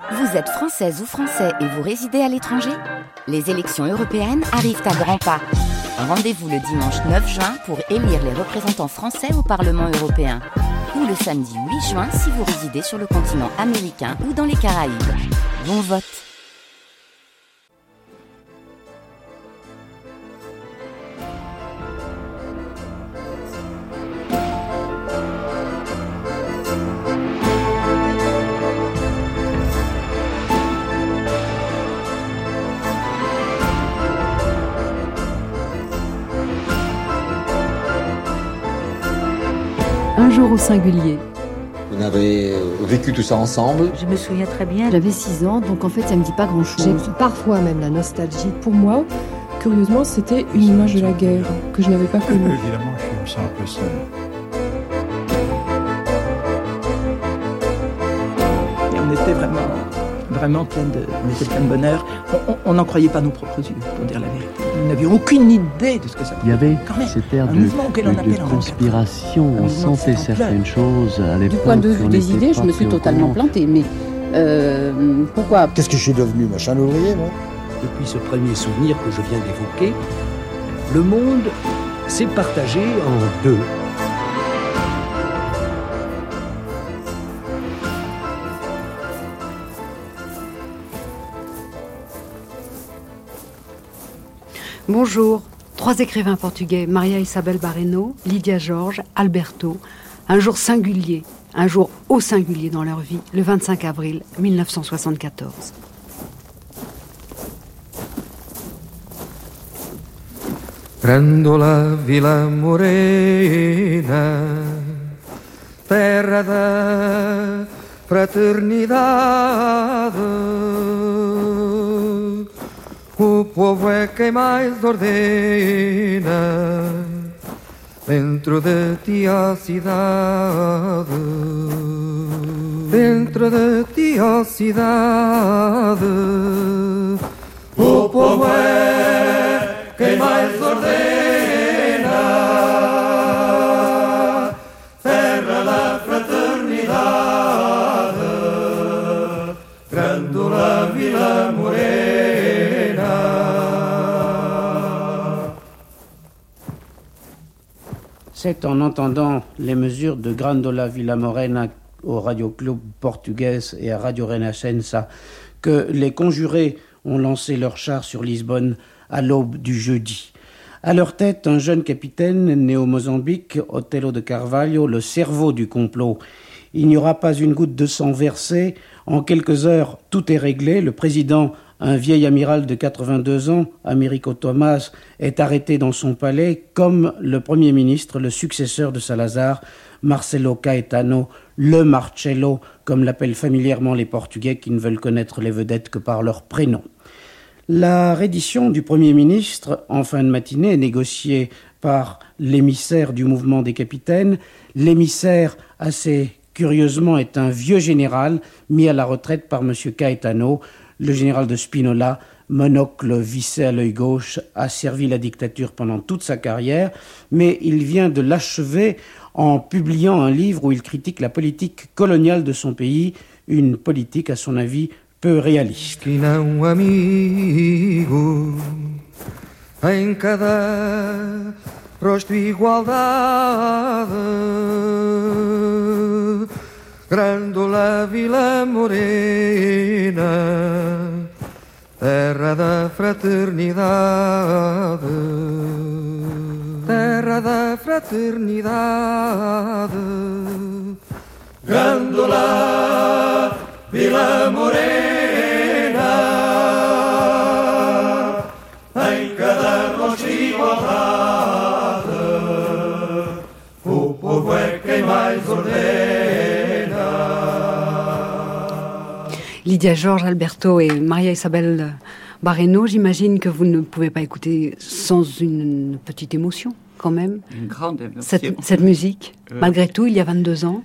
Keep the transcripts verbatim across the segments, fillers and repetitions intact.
Vous êtes française ou français et vous résidez à l'étranger ? Les élections européennes arrivent à grands pas. Rendez-vous le dimanche neuf juin pour élire les représentants français au Parlement européen. Ou le samedi huit juin si vous résidez sur le continent américain ou dans les Caraïbes. Bon vote! Un jour au singulier. On avait vécu tout ça ensemble. Je me souviens très bien. J'avais six ans, donc en fait ça me dit pas grand-chose. J'ai parfois même la nostalgie. Pour moi, curieusement, c'était une image de la guerre que je n'avais pas connue. Évidemment, je me sens un peu seul. Et on était vraiment, vraiment plein de, on était plein de bonheur. On n'en croyait pas nos propres yeux, pour dire la vérité. Nous n'avions aucune idée de ce que ça Il y avait quand même, cette ère un de, mouvement auquel on de, appelle de en conspiration. On sentait certaines choses à l'époque. Du point de vue on des n'était idées, je pas me suis très au totalement courant. plantée. Mais euh, pourquoi ? Qu'est-ce que je suis devenu, machin ouvrier, moi ? Depuis ce premier souvenir que je viens d'évoquer, le monde s'est partagé en deux. Bonjour, trois écrivains portugais, Maria Isabel Barreno, Lydia Jorge, Alberto. Un jour singulier, un jour au singulier dans leur vie, le vingt-cinq avril mille neuf cent soixante-quatorze. Grandola Vila Morena, terra da fraternidade. O povo é quem mais ordena dentro de ti a cidade. Dentro de ti a cidade. O povo é quem mais ordena, terra da fraternidade, Grândola Vila Morena. C'est en entendant les mesures de Grândola Vila Morena au Radio Club Portuguès et à Radio Renascença que les conjurés ont lancé leur char sur Lisbonne à l'aube du jeudi. À leur tête, un jeune capitaine né au Mozambique, Otelo de Carvalho, le cerveau du complot. Il n'y aura pas une goutte de sang versée. En quelques heures, tout est réglé. Le président, un vieil amiral de quatre-vingt-deux ans, Américo Thomas, est arrêté dans son palais, comme le Premier ministre, le successeur de Salazar, Marcelo Caetano, le Marcelo, comme l'appellent familièrement les Portugais qui ne veulent connaître les vedettes que par leur prénom. La reddition du Premier ministre, en fin de matinée, est négociée par l'émissaire du mouvement des capitaines. L'émissaire, assez curieusement, est un vieux général mis à la retraite par M. Caetano, le général de Spinola, monocle vissé à l'œil gauche, a servi la dictature pendant toute sa carrière, mais il vient de l'achever en publiant un livre où il critique la politique coloniale de son pays, une politique, à son avis, peu réaliste. Que não amigo em cada rosto igualdade, Grândola Vila Morena, terra da fraternidade, terra da fraternidade, Grândola Vila Morena, em cada rosto igualdade, o povo é quem mais ordena. Lydia Jorge, Alberto et Maria Isabel Barreno, j'imagine que vous ne pouvez pas écouter sans une petite émotion, quand même. Une grande émotion. Cette, cette musique, euh... malgré tout, il y a vingt-deux ans.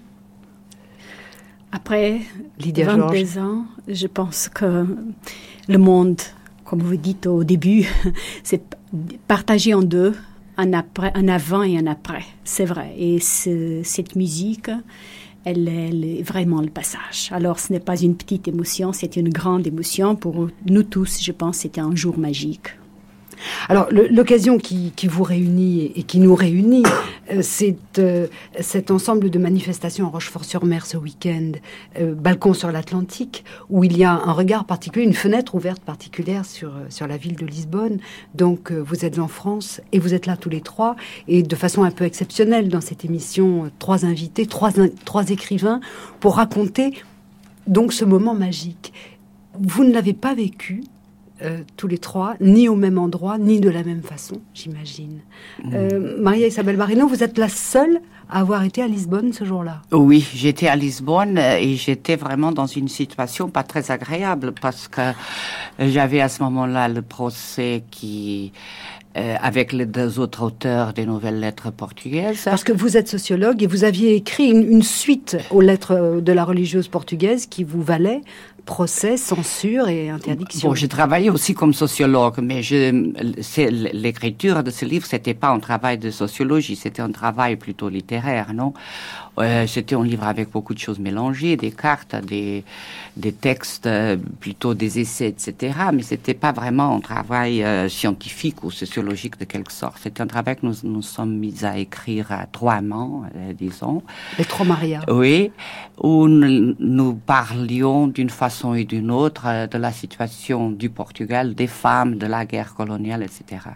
Après Lydia vingt-deux Jorge. ans, je pense que le monde, comme vous dites au début, c'est partagé en deux, un, après, un avant et un après. C'est vrai. Et cette musique, elle, elle est vraiment le passage. Alors, ce n'est pas une petite émotion, c'est une grande émotion. Pour nous tous, je pense, c'était un jour magique. Alors, le, l'occasion qui, qui vous réunit et qui nous réunit, euh, c'est euh, cet ensemble de manifestations à Rochefort-sur-Mer ce week-end, euh, balcon sur l'Atlantique, où il y a un regard particulier, une fenêtre ouverte particulière sur, sur la ville de Lisbonne. Donc, euh, vous êtes en France et vous êtes là tous les trois, et de façon un peu exceptionnelle dans cette émission, euh, trois invités, trois, trois écrivains, pour raconter donc ce moment magique. Vous ne l'avez pas vécu Euh, tous les trois, ni au même endroit, ni de la même façon, j'imagine. Mmh. Euh, Maria Isabel Barreno, vous êtes la seule à avoir été à Lisbonne ce jour-là. Oui, j'étais à Lisbonne et j'étais vraiment dans une situation pas très agréable parce que j'avais à ce moment-là le procès qui... Euh, avec les deux autres auteurs des nouvelles lettres portugaises. Parce que vous êtes sociologue et vous aviez écrit une, une suite aux lettres de la religieuse portugaise qui vous valait procès, censure et interdiction. Bon, j'ai travaillé aussi comme sociologue, mais je, c'est, l'écriture de ce livre, c'était pas un travail de sociologie, c'était un travail plutôt littéraire, non ? Euh, c'était un livre avec beaucoup de choses mélangées, des cartes, des, des textes, plutôt des essais, et cetera. Mais c'était pas vraiment un travail euh, scientifique ou sociologique de quelque sorte. C'était un travail que nous nous sommes mis à écrire à trois mains, euh, disons. Les trois Maria. Oui, où nous, nous parlions d'une façon et d'une autre euh, de la situation du Portugal, des femmes, de la guerre coloniale, et cetera.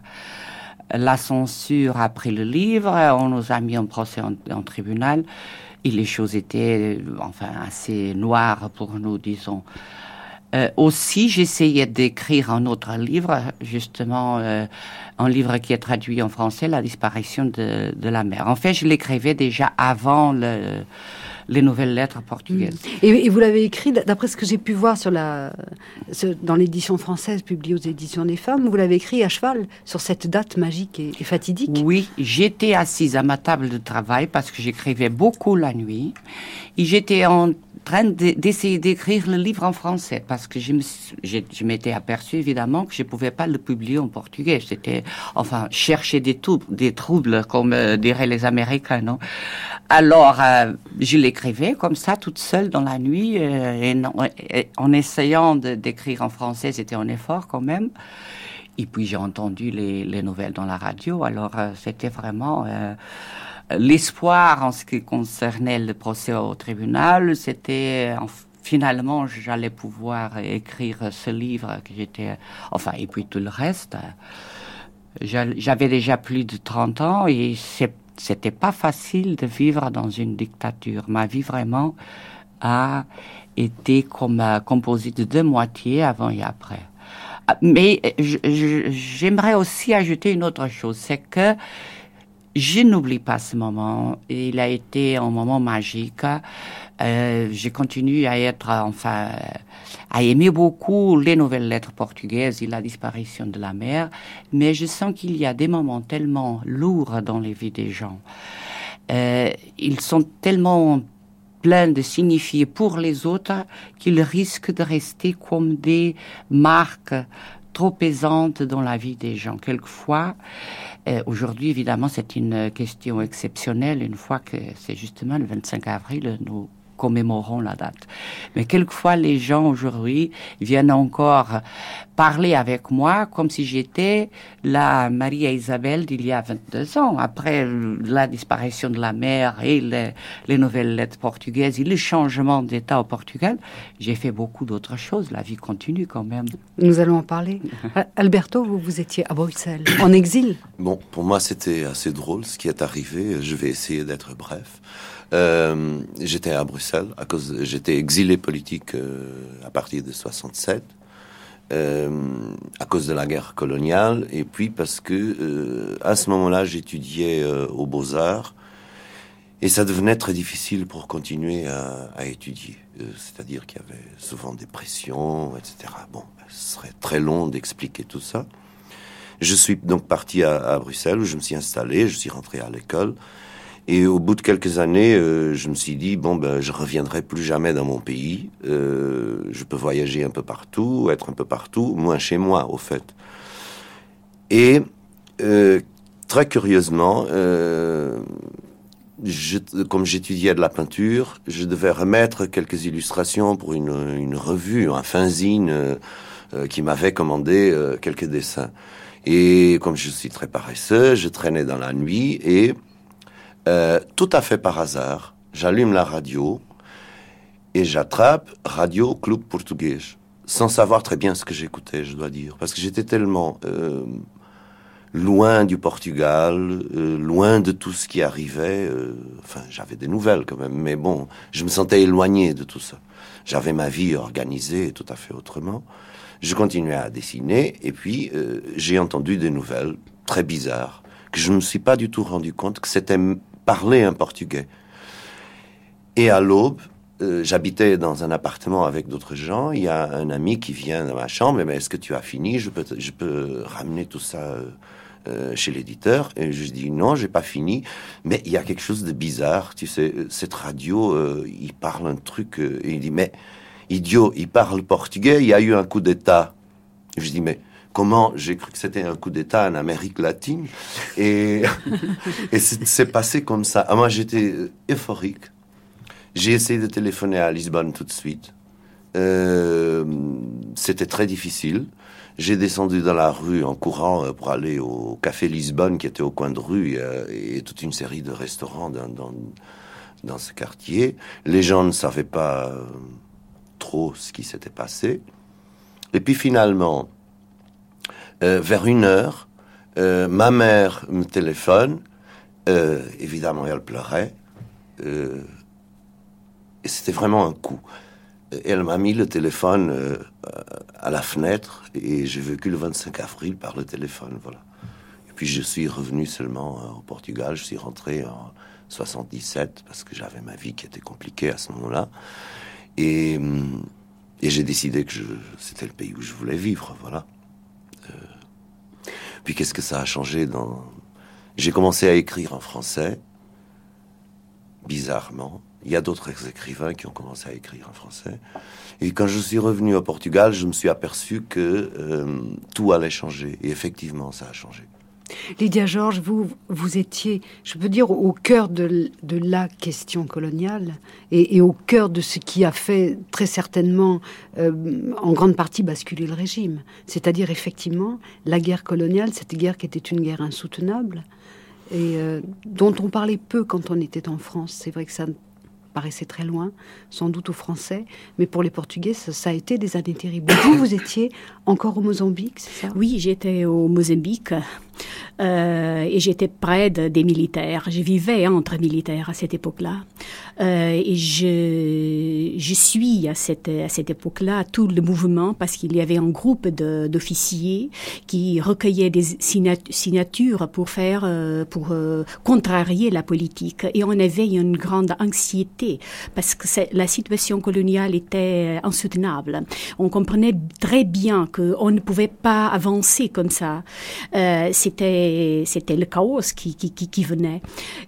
La censure a pris le livre, on nous a mis en procès en, en tribunal, et les choses étaient, enfin, assez noires pour nous, disons. Euh, aussi, j'essayais d'écrire un autre livre, justement, euh, un livre qui est traduit en français, La disparition de, de la mer. En fait, je l'écrivais déjà avant le... les nouvelles lettres portugaises. Et, et vous l'avez écrit, d'après ce que j'ai pu voir sur la, ce, dans l'édition française publiée aux éditions des femmes, vous l'avez écrit à cheval sur cette date magique et, et fatidique. Oui, j'étais assise à ma table de travail parce que j'écrivais beaucoup la nuit et j'étais en train de, d'essayer d'écrire le livre en français parce que je, me, je, je m'étais aperçue évidemment que je ne pouvais pas le publier en portugais. C'était, enfin, chercher des, trou- des troubles, comme euh, diraient les Américains, non ? Alors, euh, je l'écrivais comme ça, toute seule dans la nuit, euh, et, non, et en essayant de, d'écrire en français, c'était un effort quand même. Et puis j'ai entendu les, les nouvelles dans la radio, alors euh, c'était vraiment euh, l'espoir en ce qui concernait le procès au tribunal. C'était euh, finalement, j'allais pouvoir écrire ce livre que j'étais, enfin, et puis tout le reste. J'avais déjà plus de trente ans et c'est C'était pas facile de vivre dans une dictature. Ma vie vraiment a été comme euh, composée de deux moitiés, avant et après. Mais je, je, j'aimerais aussi ajouter une autre chose, c'est que je n'oublie pas ce moment. Il a été un moment magique. Euh, je continue à être, enfin, à aimer beaucoup les nouvelles lettres portugaises et la disparition de la mer, mais je sens qu'il y a des moments tellement lourds dans les vies des gens. Euh, ils sont tellement pleins de signifiés pour les autres qu'ils risquent de rester comme des marques trop pesantes dans la vie des gens. Quelquefois, euh, aujourd'hui, évidemment, c'est une question exceptionnelle, une fois que c'est justement le vingt-cinq avril, nous commémorons la date. Mais quelquefois, les gens aujourd'hui viennent encore parler avec moi comme si j'étais la Maria Isabel d'il y a vingt-deux ans. Après la disparition de la mer et les, les nouvelles lettres portugaises et le changement d'État au Portugal, j'ai fait beaucoup d'autres choses. La vie continue quand même. Nous allons en parler. Alberto, vous, vous étiez à Bruxelles, en exil. Bon, pour moi, c'était assez drôle ce qui est arrivé. Je vais essayer d'être bref. Euh, j'étais à Bruxelles à cause, j'étais exilé politique euh, à partir de soixante-sept euh, à cause de la guerre coloniale et puis parce que euh, à ce moment-là j'étudiais euh, aux Beaux-Arts et ça devenait très difficile pour continuer à, à étudier. Euh, c'est-à-dire qu'il y avait souvent des pressions, et cetera. Bon, ce serait très long d'expliquer tout ça. Je suis donc parti à, à Bruxelles où je me suis installé, je suis rentré à l'école. Et au bout de quelques années, euh, je me suis dit, bon, ben, je reviendrai plus jamais dans mon pays. Euh, je peux voyager un peu partout, être un peu partout, moins chez moi, au fait. Et, euh, très curieusement, euh, je, comme j'étudiais de la peinture, je devais remettre quelques illustrations pour une, une revue, un fanzine euh, euh, qui m'avait commandé euh, quelques dessins. Et comme je suis très paresseux, je traînais dans la nuit et euh, tout à fait par hasard, j'allume la radio et j'attrape Radio Club Português, sans savoir très bien ce que j'écoutais, je dois dire, parce que j'étais tellement euh, loin du Portugal, euh, loin de tout ce qui arrivait. Euh, enfin, j'avais des nouvelles quand même, mais bon, je me sentais éloigné de tout ça. J'avais ma vie organisée tout à fait autrement. Je continuais à dessiner, et puis euh, j'ai entendu des nouvelles très bizarres, que je ne me suis pas du tout rendu compte que c'était parler un portugais. Et à l'aube, euh, j'habitais dans un appartement avec d'autres gens, il y a un ami qui vient dans ma chambre, mais est-ce que tu as fini? Je peux, je peux ramener tout ça euh, euh, chez l'éditeur. Et je dis non, j'ai pas fini, mais il y a quelque chose de bizarre, tu sais, cette radio, euh, il parle un truc, euh, et il dit, mais... idiot, il parle portugais, il y a eu un coup d'État. Je dis, mais comment? J'ai cru que c'était un coup d'État en Amérique latine. Et, et c'est, c'est passé comme ça. Ah, moi, j'étais euphorique. J'ai essayé de téléphoner à Lisbonne tout de suite. Euh, c'était très difficile. J'ai descendu dans la rue en courant pour aller au Café Lisbonne, qui était au coin de rue, et, et toute une série de restaurants dans, dans, dans ce quartier. Les gens ne savaient pas... trop ce qui s'était passé. Et puis finalement, euh, vers une heure, euh, ma mère me téléphone. Euh, évidemment, elle pleurait. Euh, et c'était vraiment un coup. Elle m'a mis le téléphone euh, à la fenêtre et j'ai vécu le vingt-cinq avril par le téléphone. Voilà. Et puis je suis revenu seulement euh, au Portugal. Je suis rentré en soixante-dix-sept parce que j'avais ma vie qui était compliquée à ce moment-là. Et, et j'ai décidé que je, c'était le pays où je voulais vivre, voilà. Euh, puis qu'est-ce que ça a changé dans... J'ai commencé à écrire en français, bizarrement. Il y a d'autres écrivains qui ont commencé à écrire en français. Et quand je suis revenu au Portugal, je me suis aperçu que euh, tout allait changer. Et effectivement, ça a changé. Lydia Georges, vous, vous étiez, je peux dire, au cœur de, de la question coloniale et, et au cœur de ce qui a fait très certainement, euh, en grande partie, basculer le régime. C'est-à-dire, effectivement, la guerre coloniale, cette guerre qui était une guerre insoutenable et euh, dont on parlait peu quand on était en France. C'est vrai que ça paraissait très loin, sans doute aux Français, mais pour les Portugais, ça, ça a été des années terribles. Vous, vous étiez encore au Mozambique, c'est ça? Oui, j'étais au Mozambique euh, et j'étais près de, des militaires. Je vivais entre militaires à cette époque-là. Euh, et je, je suis à cette, à cette époque-là tout le mouvement parce qu'il y avait un groupe de, d'officiers qui recueillaient des signatures pour faire, pour euh, contrarier la politique. Et on avait une grande anxiété parce que la situation coloniale était insoutenable. On comprenait très bien qu'on ne pouvait pas avancer comme ça. Euh, c'était, c'était le chaos qui, qui, qui, qui venait.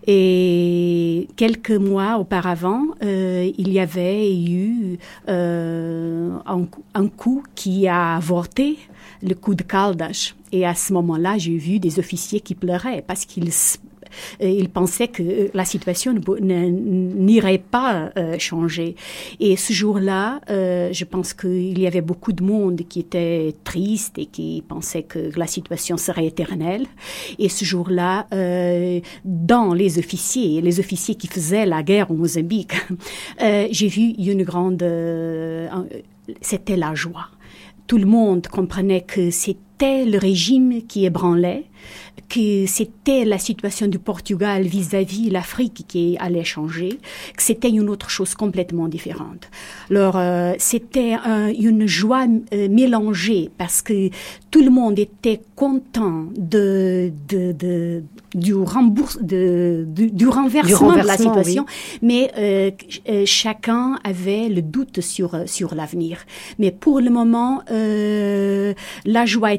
Et quelques mois auparavant, euh, il y avait eu euh, un, un coup qui a avorté, le coup de Caldas. Et à ce moment-là, j'ai vu des officiers qui pleuraient parce qu'ils ils pensaient que la situation n'irait pas euh, changer. Et ce jour-là, euh, je pense qu'il y avait beaucoup de monde qui était triste et qui pensait que la situation serait éternelle. Et ce jour-là, euh, dans les officiers, les officiers qui faisaient la guerre au Mozambique, euh, j'ai vu une grande... Euh, c'était la joie. Tout le monde comprenait que c'était le régime qui ébranlait, que c'était la situation du Portugal vis-à-vis l'Afrique qui allait changer, que c'était une autre chose complètement différente. Alors, euh, c'était euh, une joie euh, mélangée parce que tout le monde était content de, de, de, du, rembourse, de, du, du, renversement du renversement de la situation, oui. mais euh, euh, chacun avait le doute sur, sur l'avenir. Mais pour le moment, euh, la joie était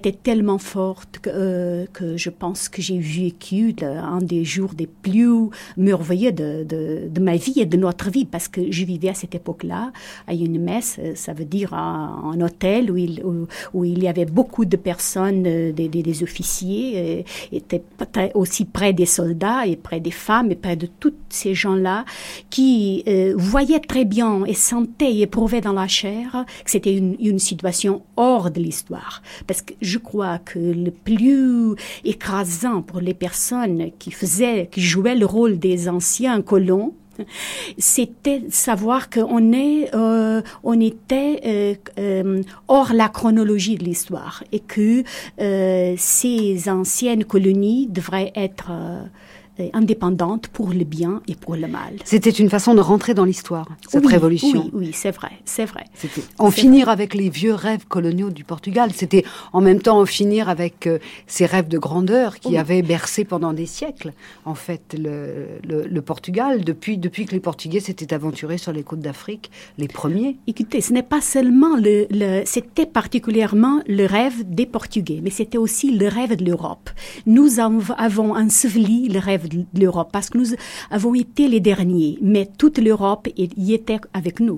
était tellement forte que, euh, que je pense que j'ai vécu le, un des jours des plus merveilleux de, de, de ma vie et de notre vie, parce que je vivais à cette époque-là à une messe, ça veut dire un, un hôtel où il, où, où il y avait beaucoup de personnes, des, des, des officiers, et, étaient aussi près des soldats et près des femmes et près de tous ces gens-là qui euh, voyaient très bien et sentaient et éprouvaient dans la chair que c'était une, une situation hors de l'histoire. Parce que je crois que le plus écrasant pour les personnes qui faisaient, qui jouaient le rôle des anciens colons, c'était savoir qu'on est, euh, on était euh, euh, hors la chronologie de l'histoire et que euh, ces anciennes colonies devraient être euh, indépendante pour le bien et pour le mal. C'était une façon de rentrer dans l'histoire, cette oui, révolution. Oui, oui, c'est vrai, c'est vrai. C'était en c'est finir vrai. avec les vieux rêves coloniaux du Portugal. C'était en même temps en finir avec euh, ces rêves de grandeur qui oui. avaient bercé pendant des siècles, en fait, le, le, le Portugal, depuis, depuis que les Portugais s'étaient aventurés sur les côtes d'Afrique, les premiers. Écoutez, ce n'est pas seulement le, le... C'était particulièrement le rêve des Portugais, mais c'était aussi le rêve de l'Europe. Nous avons enseveli le rêve de l'Europe, parce que nous avons été les derniers, mais toute l'Europe y était avec nous.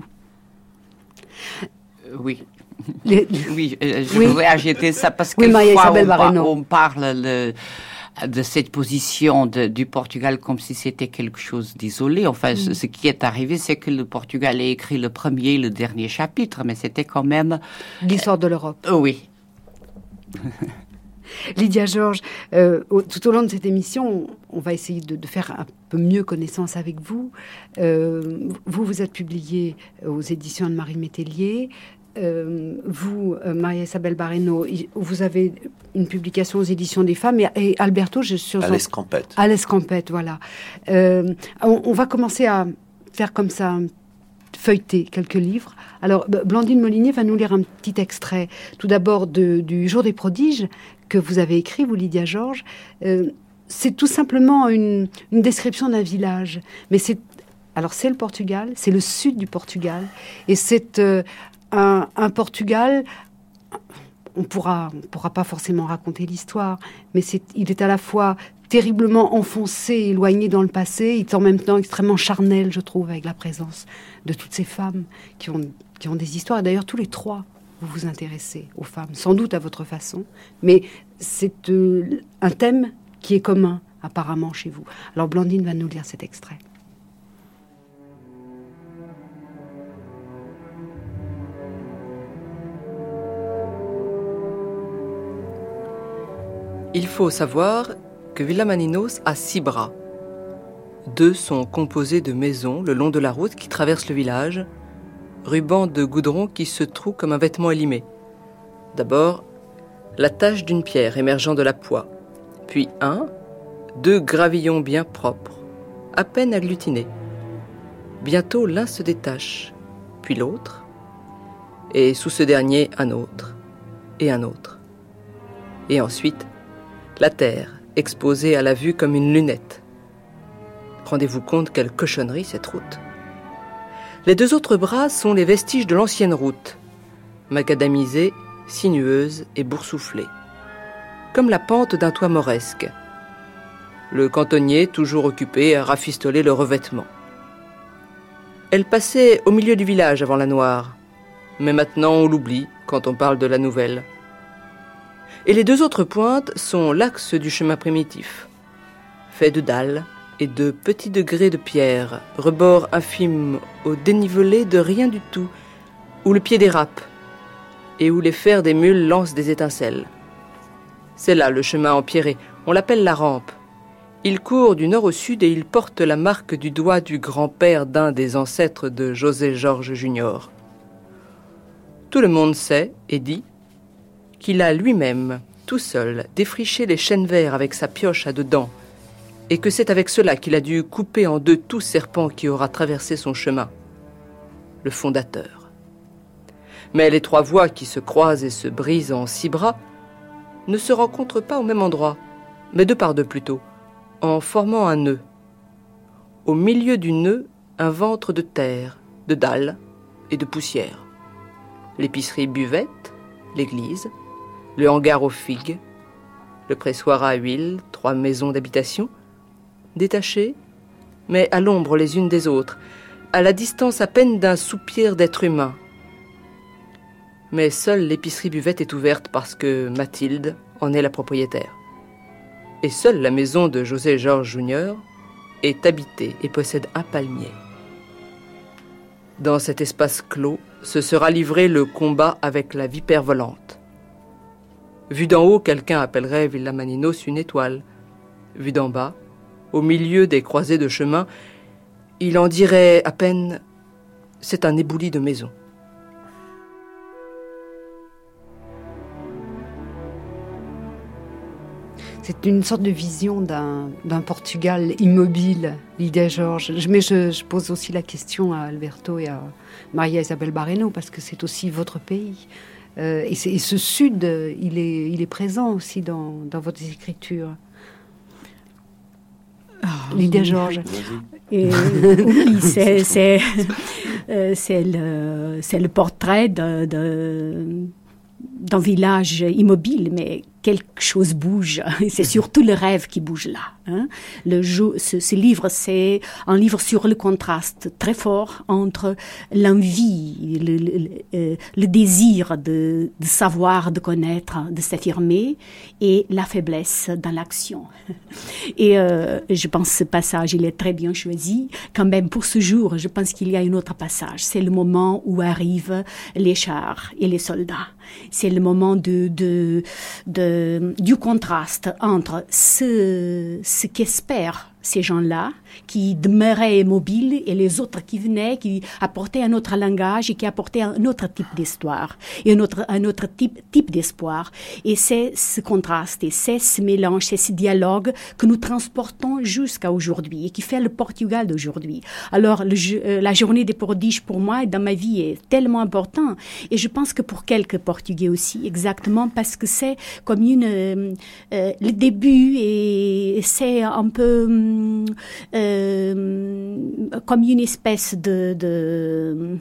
Oui. Les... Oui, je oui. voudrais ajouter ça, parce que oui, quelquefois on, on parle le, de cette position de, du Portugal comme si c'était quelque chose d'isolé. Enfin, mm. ce qui est arrivé, c'est que le Portugal a écrit le premier et le dernier chapitre, mais c'était quand même... L'histoire de l'Europe. Euh, oui. Lydia Georges, euh, au, tout au long de cette émission, on, on va essayer de, de faire un peu mieux connaissance avec vous. Euh, vous, vous êtes publiée aux éditions de Marie Métellier. Euh, vous, euh, Maria-Isabelle Barreno, vous avez une publication aux éditions des femmes. Et, et Alberto, je suis... À l'Escampette. À l'Escampette, voilà. Euh, on, on va commencer à faire comme ça... feuilleter quelques livres. Alors, Blandine Molinier va nous lire un petit extrait, tout d'abord de, du Jour des prodiges, que vous avez écrit, vous, Lydia Georges. Euh, c'est tout simplement une, une description d'un village. Mais c'est... Alors, c'est le Portugal, c'est le sud du Portugal, et c'est euh, un, un Portugal... On pourra, on pourra pas forcément raconter l'histoire, mais c'est, il est à la fois terriblement enfoncé, éloigné dans le passé, il est en même temps extrêmement charnel, je trouve, avec la présence de toutes ces femmes qui ont, qui ont des histoires. Et d'ailleurs, tous les trois, vous vous intéressez aux femmes, sans doute à votre façon, mais c'est euh, un thème qui est commun, apparemment, chez vous. Alors, Blandine va nous lire cet extrait. Il faut savoir que Villamaninos a six bras. Deux sont composés de maisons le long de la route qui traverse le village, rubans de goudron qui se trouent comme un vêtement élimé. D'abord, la tache d'une pierre émergeant de la poix, puis un, deux gravillons bien propres, à peine agglutinés. Bientôt l'un se détache, puis l'autre, et sous ce dernier un autre, et un autre. Et ensuite, la terre, exposée à la vue comme une lunette. Rendez-vous compte quelle cochonnerie cette route. Les deux autres bras sont les vestiges de l'ancienne route, macadamisée, sinueuse et boursouflée, comme la pente d'un toit mauresque. Le cantonnier toujours occupé à rafistoler le revêtement. Elle passait au milieu du village avant la Noire, mais maintenant on l'oublie quand on parle de la nouvelle. Et les deux autres pointes sont l'axe du chemin primitif, fait de dalles et de petits degrés de pierre, rebord infime au dénivelé de rien du tout, où le pied dérape et où les fers des mules lancent des étincelles. C'est là le chemin empierré, on l'appelle la rampe. Il court du nord au sud et il porte la marque du doigt du grand-père d'un des ancêtres de José Georges Junior. Tout le monde sait et dit qu'il a lui-même, tout seul, défriché les chênes verts avec sa pioche à deux dents, et que c'est avec cela qu'il a dû couper en deux tout serpent qui aura traversé son chemin. Le fondateur. Mais les trois voies qui se croisent et se brisent en six bras ne se rencontrent pas au même endroit, mais deux par deux plutôt, en formant un nœud. Au milieu du nœud, un ventre de terre, de dalles et de poussière. L'épicerie buvette, l'église, le hangar aux figues, le pressoir à huile, trois maisons d'habitation, détachées, mais à l'ombre les unes des autres, à la distance à peine d'un soupir d'être humain. Mais seule l'épicerie buvette est ouverte parce que Mathilde en est la propriétaire. Et seule la maison de José Georges junior est habitée et possède un palmier. Dans cet espace clos, se sera livré le combat avec la vipère volante. Vu d'en haut, quelqu'un appellerait Villa Maninos une étoile. Vu d'en bas, au milieu des croisées de chemin, il en dirait à peine « c'est un éboulis de maisons ». C'est une sorte de vision d'un, d'un Portugal immobile, Lydia Georges. Mais je, je pose aussi la question à Alberto et à Maria Isabel Barreno, parce que c'est aussi votre pays. Euh, et, c'est, et ce sud, il est, il est présent aussi dans, dans votre écriture. Oh, Lydia Georges. Et, oui, c'est, c'est, euh, c'est, le, c'est le portrait de, de, d'un village immobile, mais quelque chose bouge. C'est surtout le rêve qui bouge là. Hein. Le jeu, ce, ce livre, c'est un livre sur le contraste très fort entre l'envie, le, le, le désir de, de savoir, de connaître, de s'affirmer, et la faiblesse dans l'action. Et euh, je pense que ce passage, il est très bien choisi. Quand même, pour ce jour, je pense qu'il y a un autre passage. C'est le moment où arrivent les chars et les soldats. C'est le moment de, de, de du contraste entre ce, ce qu'espèrent ces gens-là, qui demeuraient immobiles, et les autres qui venaient, qui apportaient un autre langage et qui apportaient un autre type d'histoire, et un autre, un autre type, type d'espoir. Et c'est ce contraste, et c'est ce mélange, c'est ce dialogue que nous transportons jusqu'à aujourd'hui, et qui fait le Portugal d'aujourd'hui. Alors, le, euh, la journée des prodiges, pour moi, dans ma vie, est tellement important, et je pense que pour quelques Portugais aussi, exactement, parce que c'est comme une, euh, euh, le début, et c'est un peu... Euh, comme une espèce de, de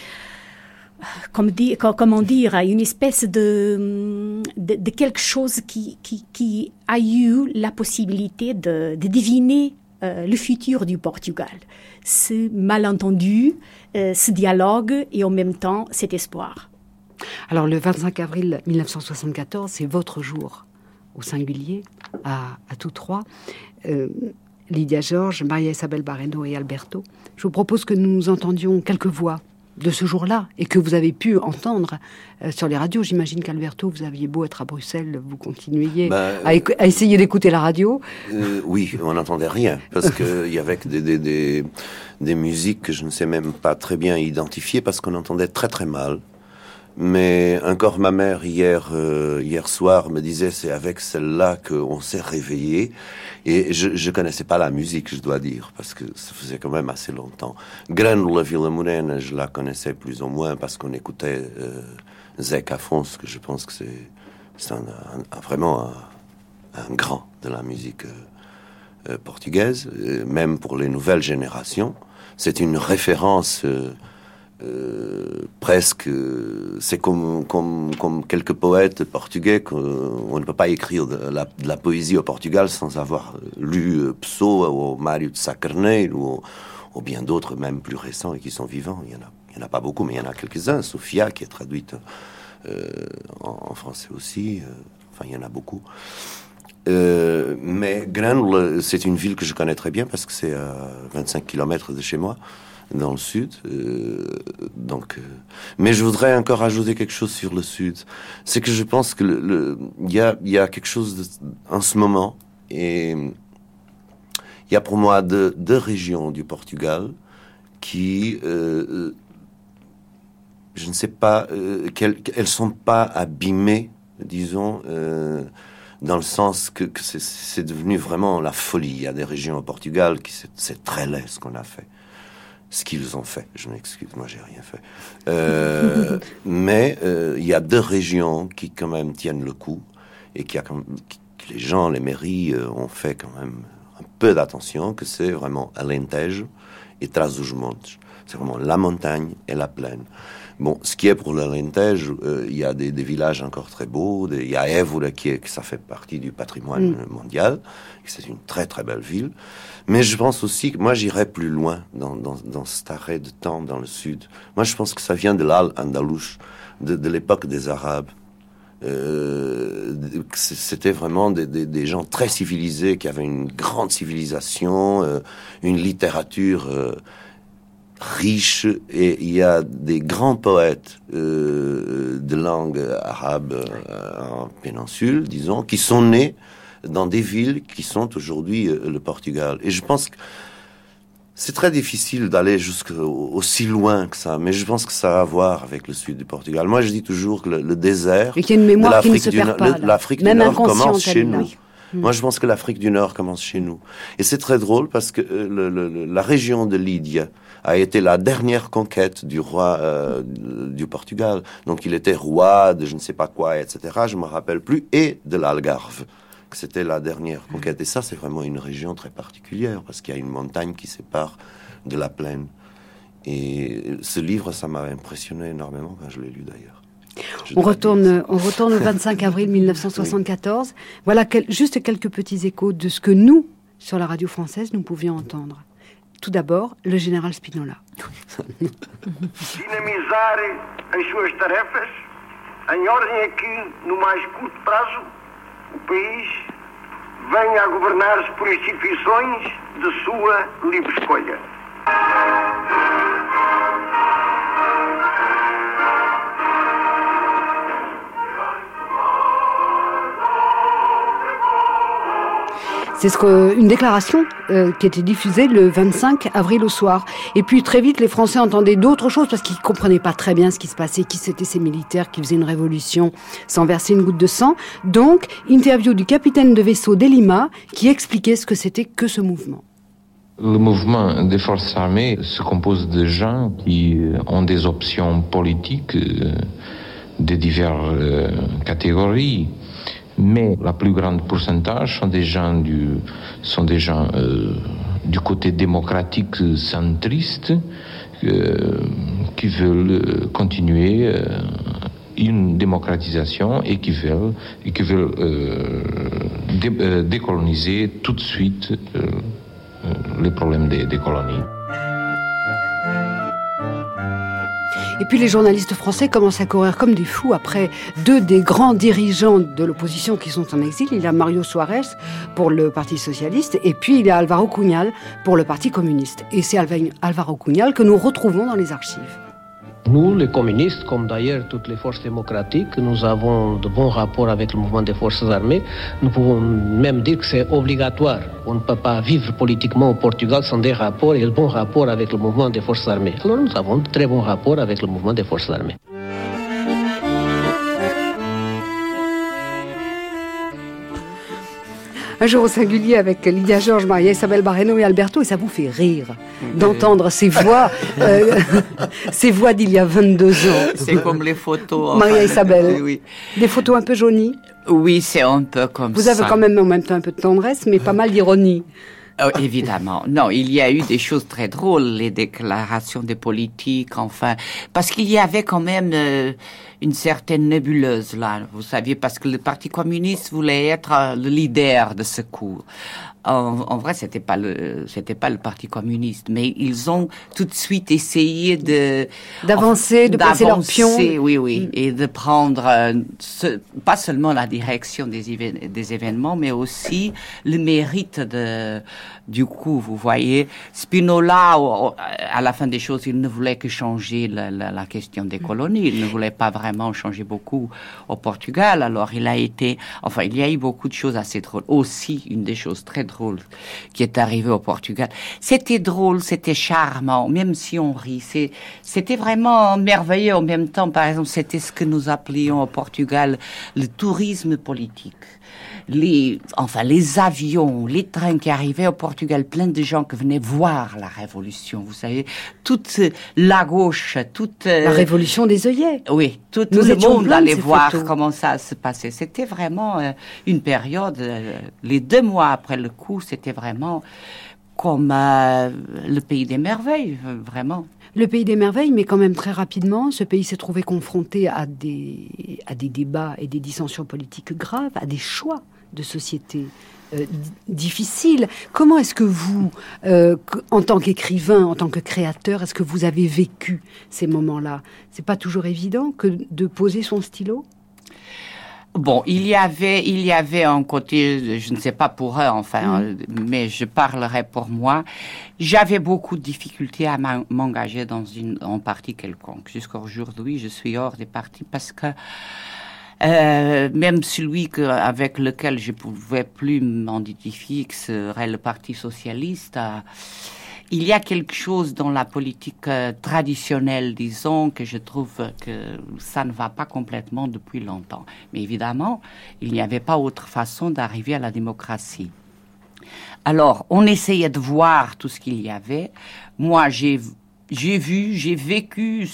comme dire, comment dire, une espèce de, de, de quelque chose qui, qui, qui a eu la possibilité de, de deviner euh, le futur du Portugal. Ce malentendu, euh, ce dialogue et en même temps cet espoir. Alors le vingt-cinq avril mille neuf cent soixante-quatorze, c'est votre jour au singulier, à, à tous trois. Euh, Lydia Georges, Maria Isabel Barreno et Alberto. Je vous propose que nous entendions quelques voix de ce jour-là et que vous avez pu entendre euh, sur les radios. J'imagine qu'Alberto, vous aviez beau être à Bruxelles, vous continuiez bah, à, éc- à essayer d'écouter la radio. Euh, oui, on n'entendait rien parce qu'il y avait des, des, des, des musiques que je ne sais même pas très bien identifier parce qu'on entendait très très mal. Mais encore ma mère hier euh, hier soir me disait c'est avec celle-là qu'on s'est réveillé, et je je connaissais pas la musique, je dois dire, parce que ça faisait quand même assez longtemps. Grândola Vila Morena, je la connaissais plus ou moins parce qu'on écoutait euh, Zeca Afonso, que je pense que c'est c'est un, un, un, vraiment un, un grand de la musique euh, euh, portugaise, euh, même pour les nouvelles générations. C'est une référence euh, Euh, presque, c'est comme, comme, comme quelques poètes portugais qu'on ne peut pas écrire de la, de la poésie au Portugal sans avoir lu Pessoa ou Mário de Sá Carneiro ou, ou bien d'autres, même plus récents et qui sont vivants. Il y en a, il y en a pas beaucoup, mais il y en a quelques-uns. Sophia, qui est traduite euh, en, en français aussi. Euh, enfin, il y en a beaucoup. Euh, mais Grândola, c'est une ville que je connais très bien parce que c'est à vingt-cinq kilomètres de chez moi, dans le sud. Euh, donc, euh, mais je voudrais encore ajouter quelque chose sur le sud. C'est que je pense que le, le, y a, y a quelque chose de, en ce moment, et il y a pour moi deux, deux régions du Portugal qui, euh, je ne sais pas, euh, qu'elles, elles sont pas abîmées, disons, euh, dans le sens que, que c'est, c'est devenu vraiment la folie. Il y a des régions au Portugal qui c'est, c'est très laid ce qu'on a fait. Ce qu'ils ont fait, je m'excuse, moi j'ai rien fait. Euh, mais euh, il y a deux régions qui quand même tiennent le coup et qui a quand même, qui, que les gens, les mairies euh, ont fait quand même un peu d'attention, que c'est vraiment Alentejo et Trás-os-Montes. C'est vraiment la montagne et la plaine. Bon, ce qui est pour l'Alentejo, euh, il y a des, des villages encore très beaux. Il y a Évora qui est, ça fait partie du patrimoine mm. mondial. C'est une très très belle ville. Mais je pense aussi que moi j'irais plus loin dans, dans, dans cet arrêt de temps dans le sud. Moi je pense que ça vient de l'Al-Andalus, de, de l'époque des Arabes. Euh, c'était vraiment des, des, des gens très civilisés qui avaient une grande civilisation, euh, une littérature euh, riche, et il y a des grands poètes euh, de langue arabe euh, en péninsule, disons, qui sont nés dans des villes qui sont aujourd'hui euh, le Portugal. Et je pense que c'est très difficile d'aller jusqu'aussi loin que ça, mais je pense que ça a à voir avec le sud du Portugal. Moi, je dis toujours que le, le désert et qu'il y a une mémoire de l'Afrique qui ne se perd du, pas, le, l'Afrique Même du Nord commence chez nous. Oui. Moi, je pense que l'Afrique du Nord commence chez nous. Et c'est très drôle parce que euh, le, le, la région de Lydia a été la dernière conquête du roi euh, du Portugal. Donc, il était roi de je ne sais pas quoi, et cetera. Je me rappelle plus. Et de l'Algarve. C'était la dernière conquête. Et ça, c'est vraiment une région très particulière, parce qu'il y a une montagne qui sépare de la plaine. Et ce livre, ça m'a impressionné énormément quand je l'ai lu, d'ailleurs. Je on retourne, on retourne au vingt-cinq avril mille neuf cent soixante-quatorze. Oui. Voilà quel, juste quelques petits échos de ce que nous, sur la radio française, nous pouvions entendre. Tout d'abord, le général Spinola. Dinamizar as suas tarefas, em ordem a que, no mais curto prazo, o país venha a governar-se por instituições de sua livre escolha. C'est ce que, une déclaration euh, qui était diffusée le vingt-cinq avril au soir. Et puis très vite, les Français entendaient d'autres choses parce qu'ils comprenaient pas très bien ce qui se passait, qui c'était ces militaires qui faisaient une révolution sans verser une goutte de sang. Donc, interview du capitaine de vaisseau d'Elima qui expliquait ce que c'était que ce mouvement. Le mouvement des forces armées se compose de gens qui ont des options politiques de diverses catégories. Mais la plus grande pourcentage sont des gens du, sont des gens euh, du côté démocratique centriste euh, qui veulent continuer euh, une démocratisation et qui veulent, et qui veulent euh, dé, euh, décoloniser tout de suite euh, euh, les problèmes des, des colonies. Et puis les journalistes français commencent à courir comme des fous après deux des grands dirigeants de l'opposition qui sont en exil. Il y a Mario Soares pour le Parti socialiste et puis il y a Álvaro Cunhal pour le Parti communiste. Et c'est Álvaro Cunhal que nous retrouvons dans les archives. Nous, les communistes, comme d'ailleurs toutes les forces démocratiques, nous avons de bons rapports avec le mouvement des forces armées. Nous pouvons même dire que c'est obligatoire. On ne peut pas vivre politiquement au Portugal sans des rapports et de bons rapports avec le mouvement des forces armées. Alors nous avons de très bons rapports avec le mouvement des forces armées. Un jour au singulier avec Lydia Georges, Maria Isabel Barreno et Alberto, et ça vous fait rire d'entendre ces voix, euh, ces voix d'il y a vingt-deux ans. C'est comme les photos. Maria enfin, Isabel, oui. Des photos un peu jaunies. Oui, c'est un peu comme vous ça. Vous avez quand même en même temps un peu de tendresse, mais pas mal d'ironie. Oh, évidemment. Non, il y a eu des choses très drôles, les déclarations des politiques, enfin, parce qu'il y avait quand même euh, une certaine nébuleuse là, vous saviez, parce que le Parti communiste voulait être euh, le leader de ce coup. En, en vrai, c'était pas le, c'était pas le Parti communiste, mais ils ont tout de suite essayé de d'avancer, de passer leur pion. Oui, oui, mm. et de prendre euh, ce, pas seulement la direction des, évén- des événements, mais aussi le mérite de du coup. Vous voyez, Spinola, au, à la fin des choses, il ne voulait que changer la, la, la question des colonies. Il ne voulait pas vraiment changer beaucoup au Portugal. Alors, il a été, enfin, il y a eu beaucoup de choses assez drôles. Aussi, une des choses très drôle qui est arrivé au Portugal. C'était drôle, c'était charmant, même si on rit. C'est, c'était vraiment merveilleux en même temps. Par exemple, c'était ce que nous appelions au Portugal le tourisme politique. Les, enfin, les avions, les trains qui arrivaient au Portugal, plein de gens qui venaient voir la révolution. Vous savez, toute la gauche, toute... La révolution des œillets. Oui, tout, tout le monde allait voir photos. Comment ça se passait. C'était vraiment euh, une période, euh, les deux mois après le coup, c'était vraiment comme euh, le pays des merveilles, vraiment. Le pays des merveilles, mais quand même très rapidement, ce pays s'est trouvé confronté à des, à des débats et des dissensions politiques graves, à des choix de société euh, difficiles. Comment est-ce que vous, euh, en tant qu'écrivain, en tant que créateur, est-ce que vous avez vécu ces moments-là? C'est pas toujours évident que de poser son stylo? Bon, il y avait, il y avait un côté, je ne sais pas pour eux, enfin, mmh. mais je parlerai pour moi. J'avais beaucoup de difficultés à m'engager dans une, un parti quelconque. Jusqu'à aujourd'hui, je suis hors des partis parce que euh, même celui que, avec lequel je pouvais plus m'identifier, que serait le Parti socialiste, euh, il y a quelque chose dans la politique euh, traditionnelle, disons, que je trouve que ça ne va pas complètement depuis longtemps. Mais évidemment, il n'y avait pas autre façon d'arriver à la démocratie. Alors, on essayait de voir tout ce qu'il y avait. Moi, j'ai, j'ai vu, j'ai vécu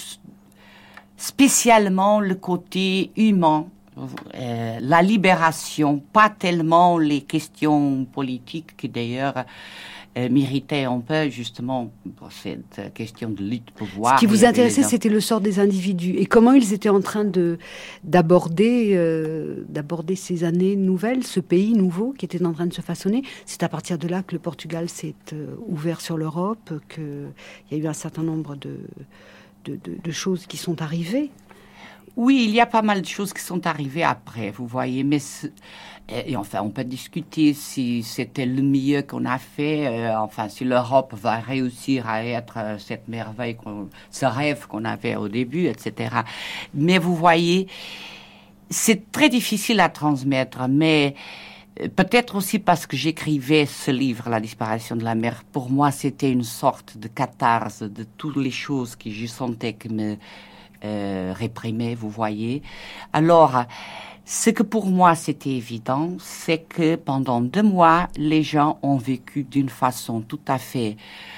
spécialement le côté humain, euh, la libération, pas tellement les questions politiques qui d'ailleurs Euh, m'irritait un peu justement pour cette question de lutte pouvoir. Ce qui vous intéressait, c'était le sort des individus et comment ils étaient en train de d'aborder euh, d'aborder ces années nouvelles, ce pays nouveau qui était en train de se façonner. C'est à partir de là que le Portugal s'est euh, ouvert sur l'Europe, qu'il y a eu un certain nombre de, de, de, de choses qui sont arrivées. Oui, il y a pas mal de choses qui sont arrivées après, vous voyez, mais et enfin, on peut discuter si c'était le mieux qu'on a fait, euh, enfin, si l'Europe va réussir à être euh, cette merveille, qu'on, ce rêve qu'on avait au début, et cetera. Mais vous voyez, c'est très difficile à transmettre, mais peut-être aussi parce que j'écrivais ce livre, La disparition de la mer, pour moi, c'était une sorte de catharse de toutes les choses que je sentais qui me euh, réprimaient, vous voyez. Alors, ce que pour moi c'était évident, c'est que pendant deux mois, les gens ont vécu d'une façon tout à fait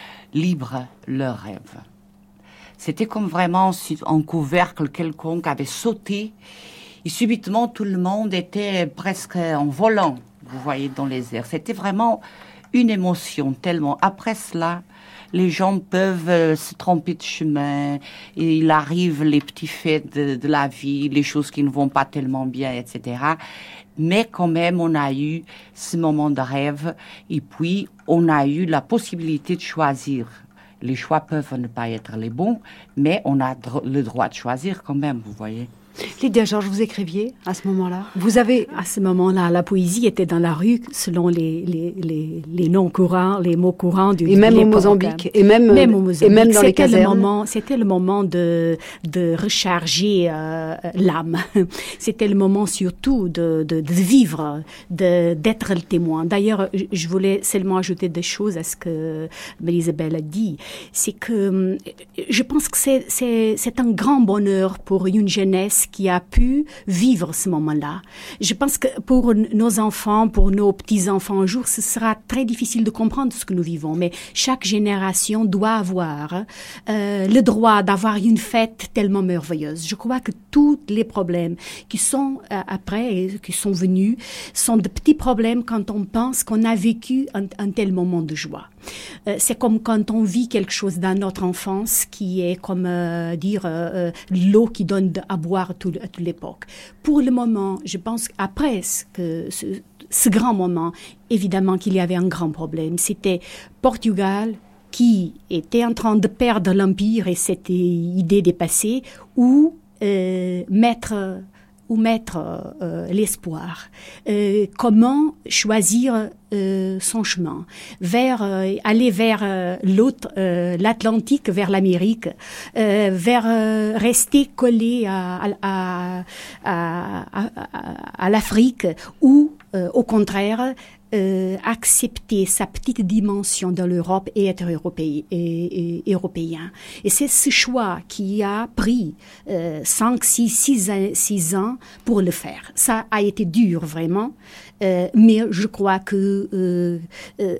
libre leur rêve. C'était comme vraiment si un couvercle quelconque avait sauté et subitement tout le monde était presque en volant, vous voyez, dans les airs. C'était vraiment une émotion tellement. Après cela, les gens peuvent euh, se tromper de chemin, et il arrive les petits faits de, de la vie, les choses qui ne vont pas tellement bien, et cetera. Mais quand même, on a eu ce moment de rêve, et puis on a eu la possibilité de choisir. Les choix peuvent ne pas être les bons, mais on a dr- le droit de choisir quand même, vous voyez. Lydia Georges, vous écriviez à ce moment-là? Vous avez... À ce moment-là, la poésie était dans la rue selon les, les, les, les noms courants, les mots courants du, et même de au Mozambique, et même, même au Mozambique. Et même dans c'était les casernes. Le moment, c'était le moment de, de recharger euh, l'âme. C'était le moment surtout de, de, de vivre, de, d'être le témoin. D'ailleurs, je voulais seulement ajouter des choses à ce que Isabelle a dit. C'est que je pense que c'est, c'est, c'est un grand bonheur pour une jeunesse qui a pu vivre ce moment-là. Je pense que pour nos enfants, pour nos petits-enfants un jour, ce sera très difficile de comprendre ce que nous vivons, mais chaque génération doit avoir euh, le droit d'avoir une fête tellement merveilleuse. Je crois que tous les problèmes qui sont euh, après, et qui sont venus, sont de petits problèmes quand on pense qu'on a vécu un, un tel moment de joie. Euh, c'est comme quand on vit quelque chose dans notre enfance qui est comme euh, dire euh, l'eau qui donne à boire tout, à toute l'époque. Pour le moment, je pense qu'après ce, ce, ce grand moment, évidemment qu'il y avait un grand problème. C'était Portugal qui était en train de perdre l'empire et cette idée dépassée, ou euh, mettre ou mettre euh, l'espoir. Euh, comment choisir euh, son chemin, vers euh, aller vers euh, l'autre, euh, l'Atlantique, vers l'Amérique, euh, vers euh, rester collé à à à, à, à, à l'Afrique, ou euh, au contraire Euh, accepter sa petite dimension dans l'Europe et être européen. Et, et, européen. Et c'est ce choix qui a pris euh, cinq, six, six ans pour le faire. Ça a été dur, vraiment, euh, mais je crois que euh, euh,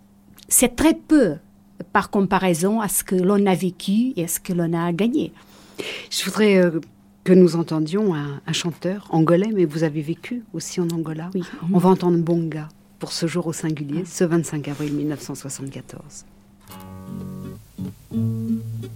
c'est très peu par comparaison à ce que l'on a vécu et à ce que l'on a gagné. Je voudrais... Euh que nous entendions un, un chanteur angolais, mais vous avez vécu aussi en Angola. Oui. On va entendre Bonga pour ce jour au singulier, ce vingt-cinq avril mille neuf cent soixante-quatorze.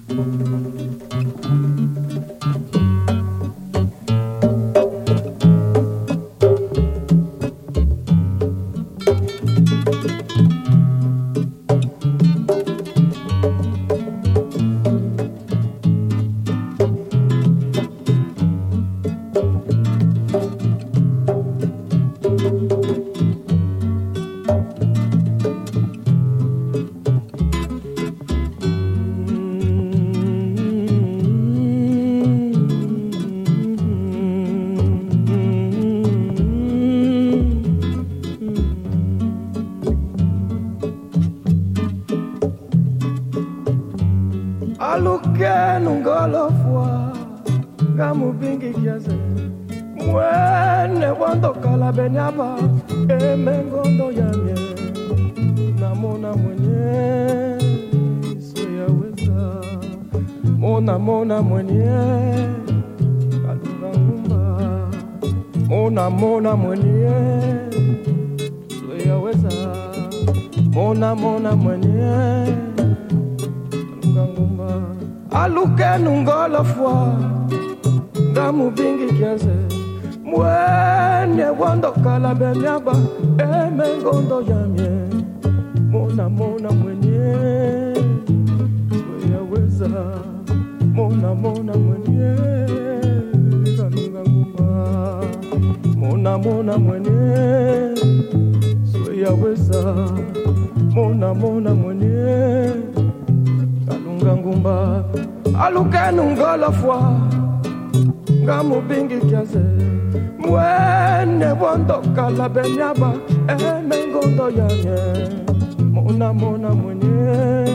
Benyaba, emengondo yanye, mona mona mwenye,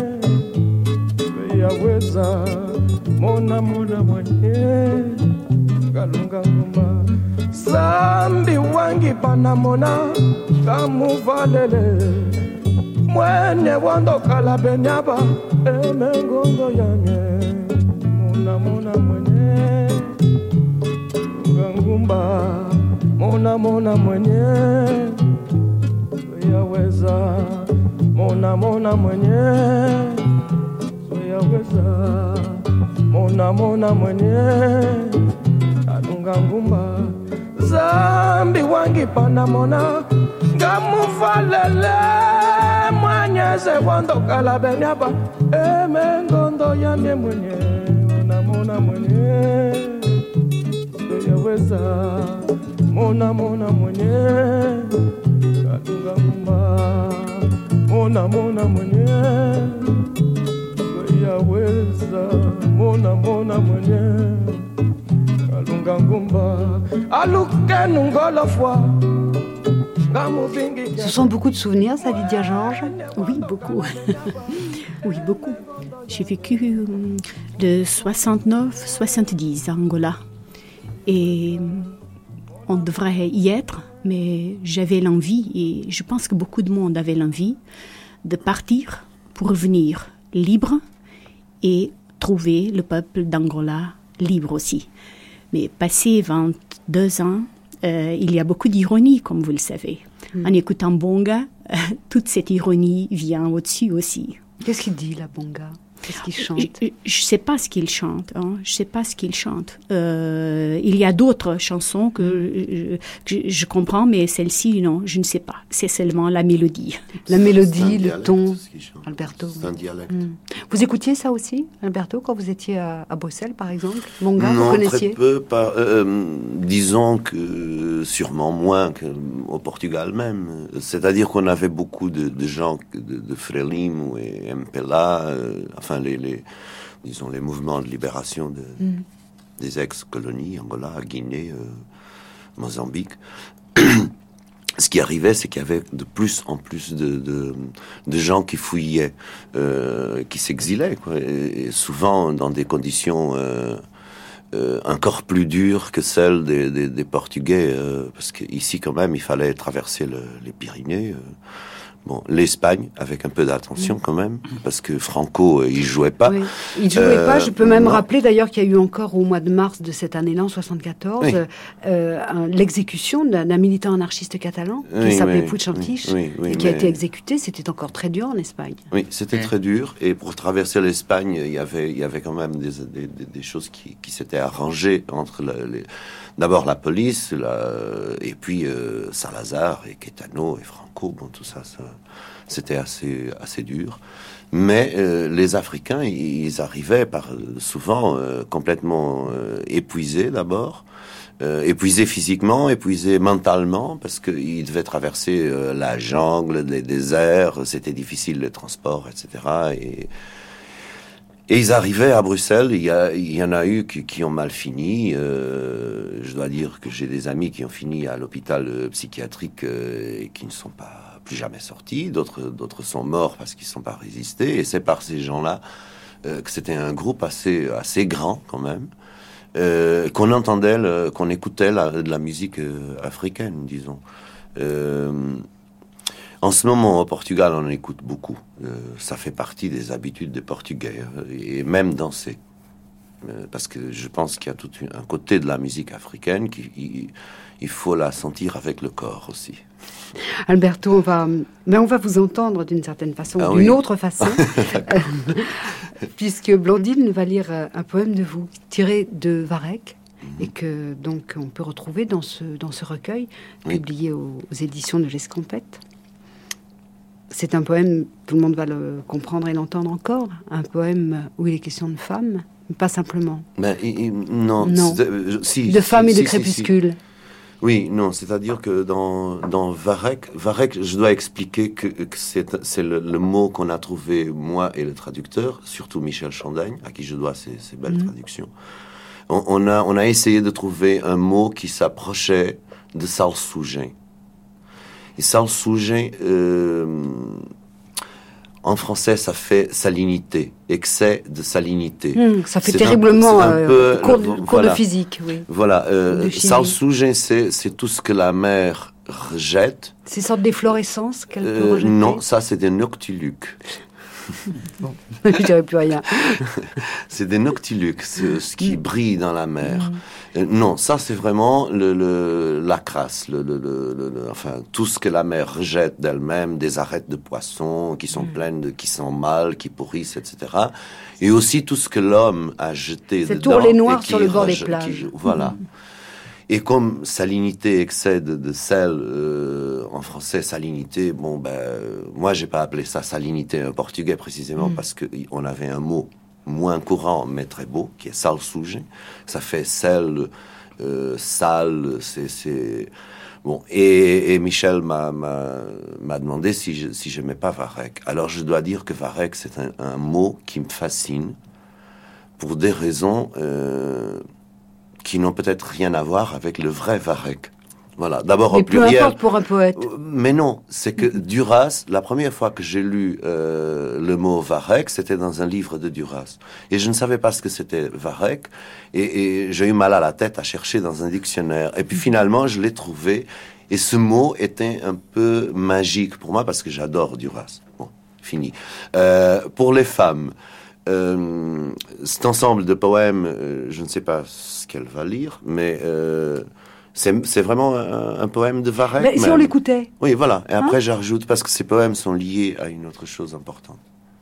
yaweza, mona mona mwenye, galunga ngumba, sambi wangi panamona, kamuvalele, mwenye wando kala benyaba, emengondo yanye, mona mona mwenye, galunga ngumba. Mona mona mwenye yaweza, mona mona mwenye yaweza, mona mona mwenye alunga ngumba, zambi wangi pana mona ngamufalele mwanyeze wando kala benyaba emengondo yamye mwenye, mona mona mwenye yaweza, mona mona mwenye kalunga ngumba, mona mona mwenye yaweza, mona mona mwenye kalunga ngumba, aluke nungola fwa. Ce sont beaucoup de souvenirs, ça, Lydia Georges? Oui, beaucoup. Oui, beaucoup. J'ai vécu de soixante-neuf à soixante-dix à Angola. Et on devrait y être, mais j'avais l'envie, et je pense que beaucoup de monde avait l'envie, de partir pour revenir libre et trouver le peuple d'Angola libre aussi. Mais passé vingt-deux ans, euh, il y a beaucoup d'ironie, comme vous le savez. Mm. En écoutant Bonga, euh, toute cette ironie vient au-dessus aussi. Qu'est-ce qu'il dit, la Bonga? Qu'est-ce qu'il chante? Je ne sais pas ce qu'il chante. Hein. Je ne sais pas ce qu'il chante. Euh, il y a d'autres chansons que, euh, que je, je comprends, mais celle-ci, non, je ne sais pas. C'est seulement la mélodie. La mélodie, le ton, Alberto. C'est un dialecte. Mm. Vous écoutiez ça aussi, Alberto, quand vous étiez à, à Bruxelles, par exemple? Bonga, non, vous connaissiez? très peu. Pas, euh, disons que sûrement moins qu'au Portugal même. C'est-à-dire qu'on avait beaucoup de, de gens, de, de Frelimo et M P L A, euh, enfin les, les, disons les mouvements de libération de, mm. des ex-colonies, Angola, Guinée, euh, Mozambique. Ce qui arrivait, c'est qu'il y avait de plus en plus de, de, de gens qui fouillaient, euh, qui s'exilaient, quoi, et, et souvent dans des conditions euh, euh, encore plus dures que celles des, des, des Portugais, euh, parce qu'ici quand même il fallait traverser le, les Pyrénées. Euh, Bon, l'Espagne, avec un peu d'attention quand même, parce que Franco, il jouait pas. Oui, il jouait euh, pas. Je peux même non. rappeler d'ailleurs qu'il y a eu encore au mois de mars de cette année-là, en soixante-quatorze, Oui. euh, un- l'exécution d'un, d'un militant anarchiste catalan qui Oui, s'appelait oui, Puig-Antich oui, oui, et qui a mais- été exécuté. C'était encore très dur en Espagne. Oui, c'était très dur. Et pour traverser l'Espagne, il y avait, il y avait quand même des, des, des- des choses qui, qui s'étaient arrangées entre la- les, d'abord la police, la, et puis euh, Salazar et Caetano et Franco. Bon, tout ça, ça c'était assez, assez dur. Mais euh, les Africains, ils, ils arrivaient par, souvent euh, complètement euh, épuisés d'abord. Euh, épuisés physiquement, épuisés mentalement, parce qu'ils devaient traverser euh, la jungle, les déserts, c'était difficile les transports, et cetera. Et, et ils arrivaient à Bruxelles, il y, a, il y en a eu qui, qui ont mal fini. Euh, je dois dire que j'ai des amis qui ont fini à l'hôpital euh, psychiatrique euh, et qui ne sont pas plus jamais sortis. D'autres, d'autres sont morts parce qu'ils ne sont pas résistés. Et c'est par ces gens-là euh, que c'était un groupe assez, assez grand quand même. Euh, qu'on entendait, le, qu'on écoutait la, de la musique euh, africaine, disons. Euh, en ce moment, au Portugal, on en écoute beaucoup. Euh, ça fait partie des habitudes des Portugais, et même danser. Euh, parce que je pense qu'il y a tout un côté de la musique africaine qu'il il faut la sentir avec le corps aussi. Alberto, on va, mais on va vous entendre d'une certaine façon, Ah d'une oui. autre façon, puisque Blandine va lire un poème de vous tiré de Varech et que donc on peut retrouver dans ce dans ce recueil Oui. publié aux, aux éditions de l'Escampette. C'est un poème, tout le monde va le comprendre et l'entendre encore, un poème où il est question de femmes, mais pas simplement. Ben, il- il- non, Non. c'est- euh, si, De si, femmes et si, de si, si. crépuscules. Oui, non, c'est-à-dire que dans, dans Varech, Varech, je dois expliquer que, que c'est, c'est le, le mot qu'on a trouvé, moi et le traducteur, surtout Michel Chandagne, à qui je dois ces, ces belles Mhm. traductions. On, on, a, on a essayé de trouver un mot qui s'approchait de salsougen. Et salsougen, euh, en français, ça fait salinité, excès de salinité. Hum, ça fait C'est un- terriblement c'est un euh, peu, cours, de, euh, cours voilà. de physique, oui. Voilà, euh, De chimie. salsougen, c'est, c'est tout ce que la mer rejette. Ces sortes d'efflorescences qu'elle peut Euh, rejeter. non, ça c'est des noctiluques. Bon, je dirais plus rien. C'est des noctiluques, ce, ce qui brille dans la mer. Euh, non, ça c'est vraiment le, le, la crasse, le, le, le, le- le- enfin tout ce que la mer rejette d'elle-même, des arêtes de poissons qui sont pleines, de, qui sont mal, qui pourrissent, et cetera. Et aussi tout ce que l'homme a jeté Ces dedans. tourlets noirs et qui sur le bord des rejette- plages. qui- voilà. Et comme salinité, excès de, de sel, euh, en français salinité, bon ben, euh, moi j'ai pas appelé ça salinité en portugais précisément Mm. parce que y- on avait un mot moins courant mais très beau qui est salsougen. Ça fait sel, euh, sale, c'est, c'est bon. Et, et Michel m'a, m'a, m'a demandé si je, si j'aimais pas Varech. Alors je dois dire que Varech c'est un, un mot qui me fascine pour des raisons. Euh, qui n'ont peut-être rien à voir avec le vrai Varech. Voilà, d'abord Mais au peu pluriel. importe pour un poète. Mais non, c'est que Duras, la première fois que j'ai lu euh, le mot Varech, c'était dans un livre de Duras. Et je ne savais pas ce que c'était Varech, et, et j'ai eu mal à la tête à chercher dans un dictionnaire. Et puis finalement, je l'ai trouvé, et ce mot était un peu magique pour moi, parce que j'adore Duras. Bon, fini. Euh, pour les femmes, euh, cet ensemble de poèmes, euh, je ne sais pas ce qu'elle va lire, mais euh, c'est, c'est vraiment un, un poème de Varech. Mais si même. on l'écoutait. Oui, voilà. Et après, Hein j'ajoute, parce que ces poèmes sont liés à une autre chose importante.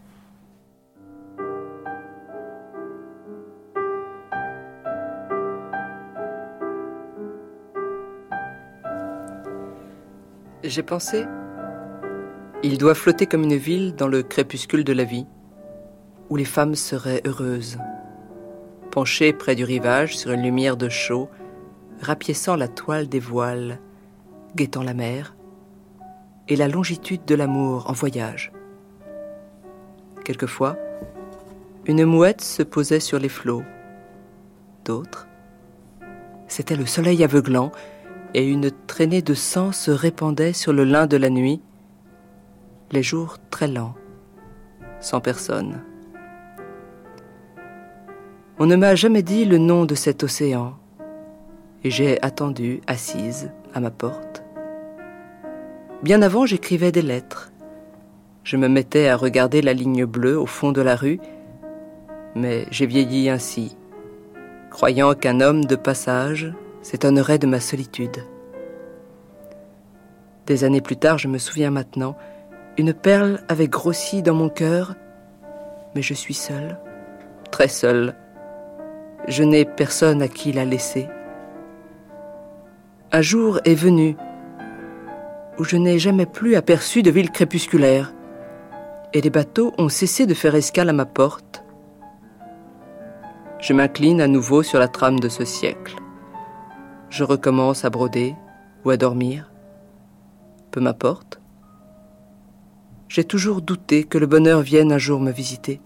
J'ai pensé, il doit flotter comme une ville dans le crépuscule de la vie, où les femmes seraient heureuses, penchées près du rivage sur une lumière de chaux, rapiéçant la toile des voiles, guettant la mer, et la longitude de l'amour en voyage. Quelquefois, une mouette se posait sur les flots. D'autres, c'était le soleil aveuglant, et une traînée de sang se répandait sur le lin de la nuit, les jours très lents, sans personne. On ne m'a jamais dit le nom de cet océan, et j'ai attendu, assise, à ma porte. Bien avant, j'écrivais des lettres, Je me mettais à regarder la ligne bleue au fond de la rue, mais j'ai vieilli ainsi, croyant qu'un homme de passage s'étonnerait de ma solitude. Des années plus tard, je me souviens maintenant, une perle avait grossi dans mon cœur, mais je suis seule, très seule. Je n'ai personne à qui la laisser. Un jour est venu où je n'ai jamais plus aperçu de ville crépusculaire, et les bateaux ont cessé de faire escale à ma porte. Je m'incline à nouveau sur la trame de ce siècle. Je recommence à broder ou à dormir. Peu m'importe. J'ai toujours douté que le bonheur vienne un jour me visiter.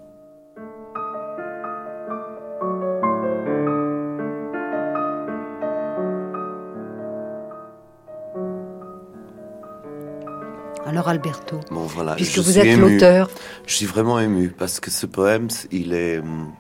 Alors Alberto, bon, voilà, puisque je vous suis êtes ému. l'auteur... Je suis vraiment ému parce que ce poème, il est...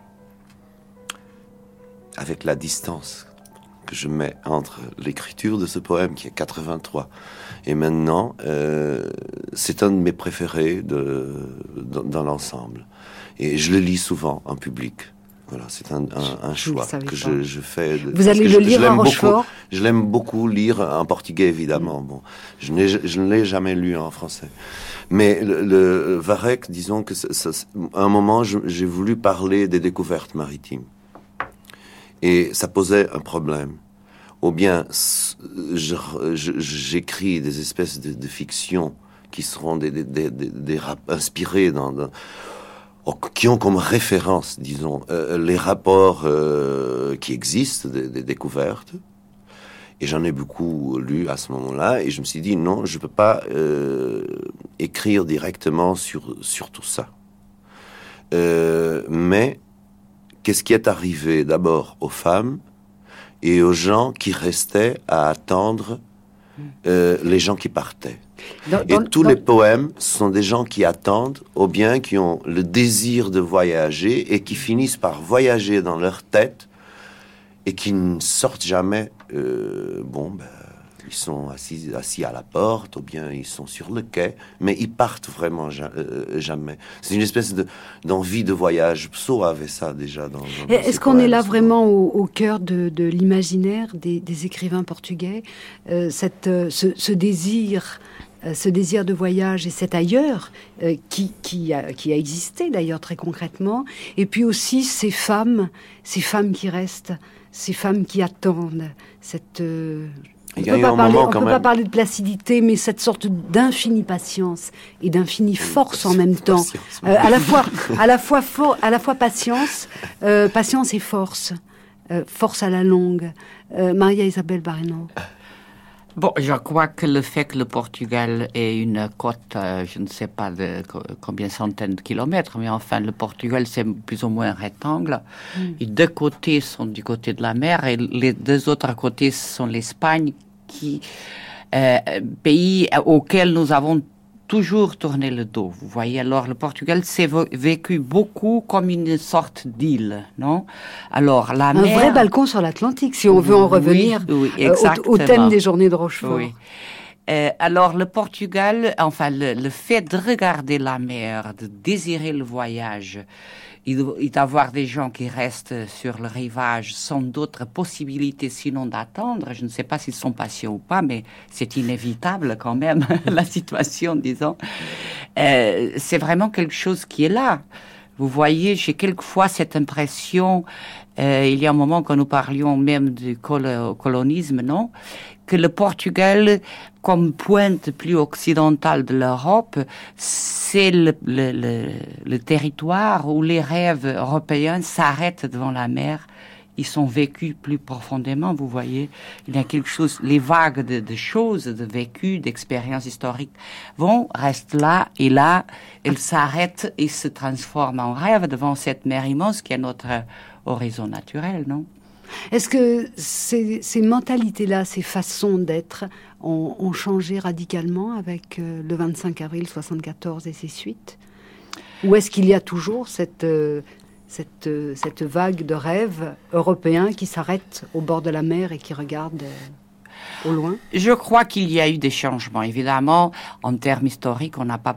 Avec la distance que je mets entre l'écriture de ce poème, qui est quatre-vingt-trois, et maintenant, euh, c'est un de mes préférés de, dans, dans l'ensemble. Et je le lis souvent en public. Voilà, c'est un, un, un choix que je, je fais. De, vous allez le je, lire je à Rochefort beaucoup, Je l'aime beaucoup lire en portugais, évidemment. Bon, je, je ne l'ai jamais lu en français. Mais le, le Varech, disons que ça, ça, à un moment, je, j'ai voulu parler des découvertes maritimes. Et ça posait un problème. Ou bien, je, je, j'écris des espèces de, de fictions qui seront des, des, des, des, des rap, inspirées dans, dans, qui ont comme référence, disons, euh, les rapports euh, qui existent, des, des découvertes. Et j'en ai beaucoup lu à ce moment-là. Et je me suis dit, non, je peux pas euh, écrire directement sur, sur tout ça. Euh, mais qu'est-ce qui est arrivé d'abord aux femmes et aux gens qui restaient à attendre euh, les gens qui partaient. Dans, dans, et tous dans... les poèmes sont des gens qui attendent, ou bien qui ont le désir de voyager et qui finissent par voyager dans leur tête et qui ne sortent jamais. Euh, bon, ben, ils sont assis, assis à la porte, ou bien ils sont sur le quai, mais ils partent vraiment ja- euh, jamais. C'est une espèce de, d'envie de voyage. Pso avait ça déjà. Dans, dans Est-ce qu'on poèmes, est là vraiment au, au cœur de, de l'imaginaire des, des écrivains portugais, euh, cette, euh, ce, ce désir euh, ce désir de voyage et cet ailleurs euh, qui, qui, a, qui a existé d'ailleurs très concrètement, et puis aussi ces femmes, ces femmes qui restent, ces femmes qui attendent, cette... Euh, On ne peut, pas parler, on peut pas parler de placidité, mais cette sorte d'infinie patience et d'infinie force en même temps. Euh, à la fois, à la fois, for, à la fois patience, euh, patience et force, euh, force à la longue. Euh, Maria Isabel Barreno. Bon, je crois que le fait que le Portugal ait une côte, euh, je ne sais pas de combien centaines de kilomètres, mais enfin, le Portugal, c'est plus ou moins un rectangle. Mm. Et deux côtés sont du côté de la mer, et les deux autres côtés sont l'Espagne, qui, euh, pays auquel nous avons toujours tourné le dos. Vous voyez, alors le Portugal s'est vécu beaucoup comme une sorte d'île, non? Alors la un mer... vrai balcon sur l'Atlantique, si on veut en revenir oui, oui, euh, au, au thème des journées de Rochefort. Oui. Euh, alors le Portugal, enfin le, le fait de regarder la mer, de désirer le voyage, et d'avoir des gens qui restent sur le rivage sans d'autres possibilités sinon d'attendre. Je ne sais pas s'ils sont patients ou pas, mais c'est inévitable quand même, la situation, disons. Euh, c'est vraiment quelque chose qui est là. Vous voyez, j'ai quelquefois cette impression, euh, il y a un moment quand nous parlions même du col- colonisme, non ? Que le Portugal, comme pointe plus occidentale de l'Europe, c'est le, le, le, le territoire où les rêves européens s'arrêtent devant la mer. Ils sont vécus plus profondément, vous voyez. Il y a quelque chose, les vagues de, de choses, de vécus, d'expériences historiques vont, restent là, et là, elles s'arrêtent et se transforment en rêve devant cette mer immense qui est notre horizon naturel, non ? Est-ce que ces, ces mentalités-là, ces façons d'être, ont, ont changé radicalement avec euh, le vingt-cinq avril soixante-quatorze et ses suites ? Ou est-ce qu'il y a toujours cette, euh, cette, euh, cette vague de rêves européens qui s'arrêtent au bord de la mer et qui regardent euh, au loin ? Je crois qu'il y a eu des changements. Évidemment, en termes historiques, on n'a pas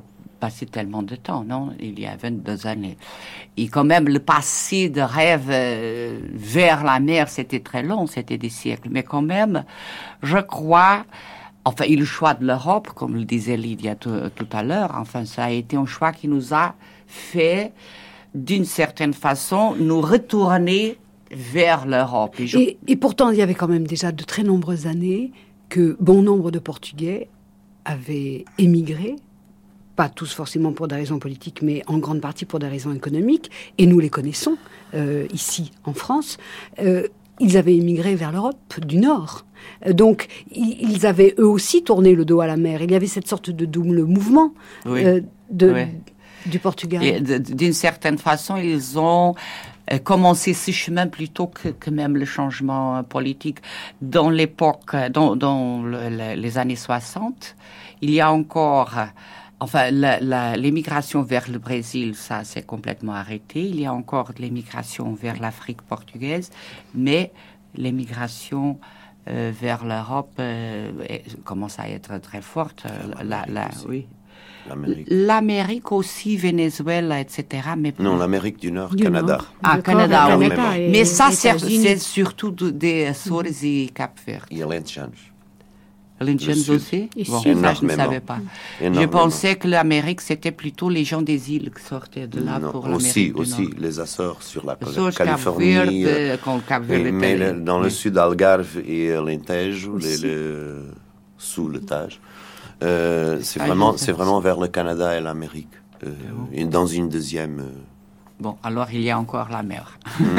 passé tellement de temps, non? Il y a vingt-deux années. Et quand même, le passé de rêve euh, vers la mer, c'était très long, c'était des siècles. Mais quand même, je crois, enfin, et le choix de l'Europe, comme le disait Lydia tout, tout à l'heure, enfin, ça a été un choix qui nous a fait, d'une certaine façon, nous retourner vers l'Europe. Et, je... et, et pourtant, il y avait quand même déjà de très nombreuses années que bon nombre de Portugais avaient émigré, pas tous forcément pour des raisons politiques, mais en grande partie pour des raisons économiques, et nous les connaissons euh, ici en France. Euh, ils avaient émigré vers l'Europe du Nord. Donc, ils avaient eux aussi tourné le dos à la mer. Il y avait cette sorte de double mouvement oui. euh, de, oui. du Portugal. Et d'une certaine façon, ils ont commencé ce chemin plutôt que, que même le changement politique. Dans l'époque, dans, dans le, le, les années soixante, il y a encore... Enfin, la, la, l'émigration vers le Brésil, ça s'est complètement arrêté. Il y a encore de l'émigration vers l'Afrique portugaise, mais l'émigration euh, vers l'Europe euh, commence à être très forte. La, la, oui. L'Amérique. L'Amérique aussi, Venezuela, et cetera. Mais non, l'Amérique du Nord, du Canada. Nord. Ah, Canada, oui. Canada mais, mais ça, c'est, c'est surtout des Açores et Cap-Vert. Et l'Indiange. L'Indiange aussi? Bon, ça, je ne savais pas. Je pensais que l'Amérique, c'était plutôt les gens des îles qui sortaient de là non, pour aussi, l'Amérique aussi, du Nord. les Açores sur la Açores, Californie. Cap-Vert, quand Cap-Vert et, mais était... dans oui. le sud d'Algarve et l'Intejo, les, les, sous le Tage. Euh, c'est, ah, vraiment, c'est vraiment vers le Canada et l'Amérique. Euh, et dans une deuxième... Euh... Bon, alors il y a encore la mer.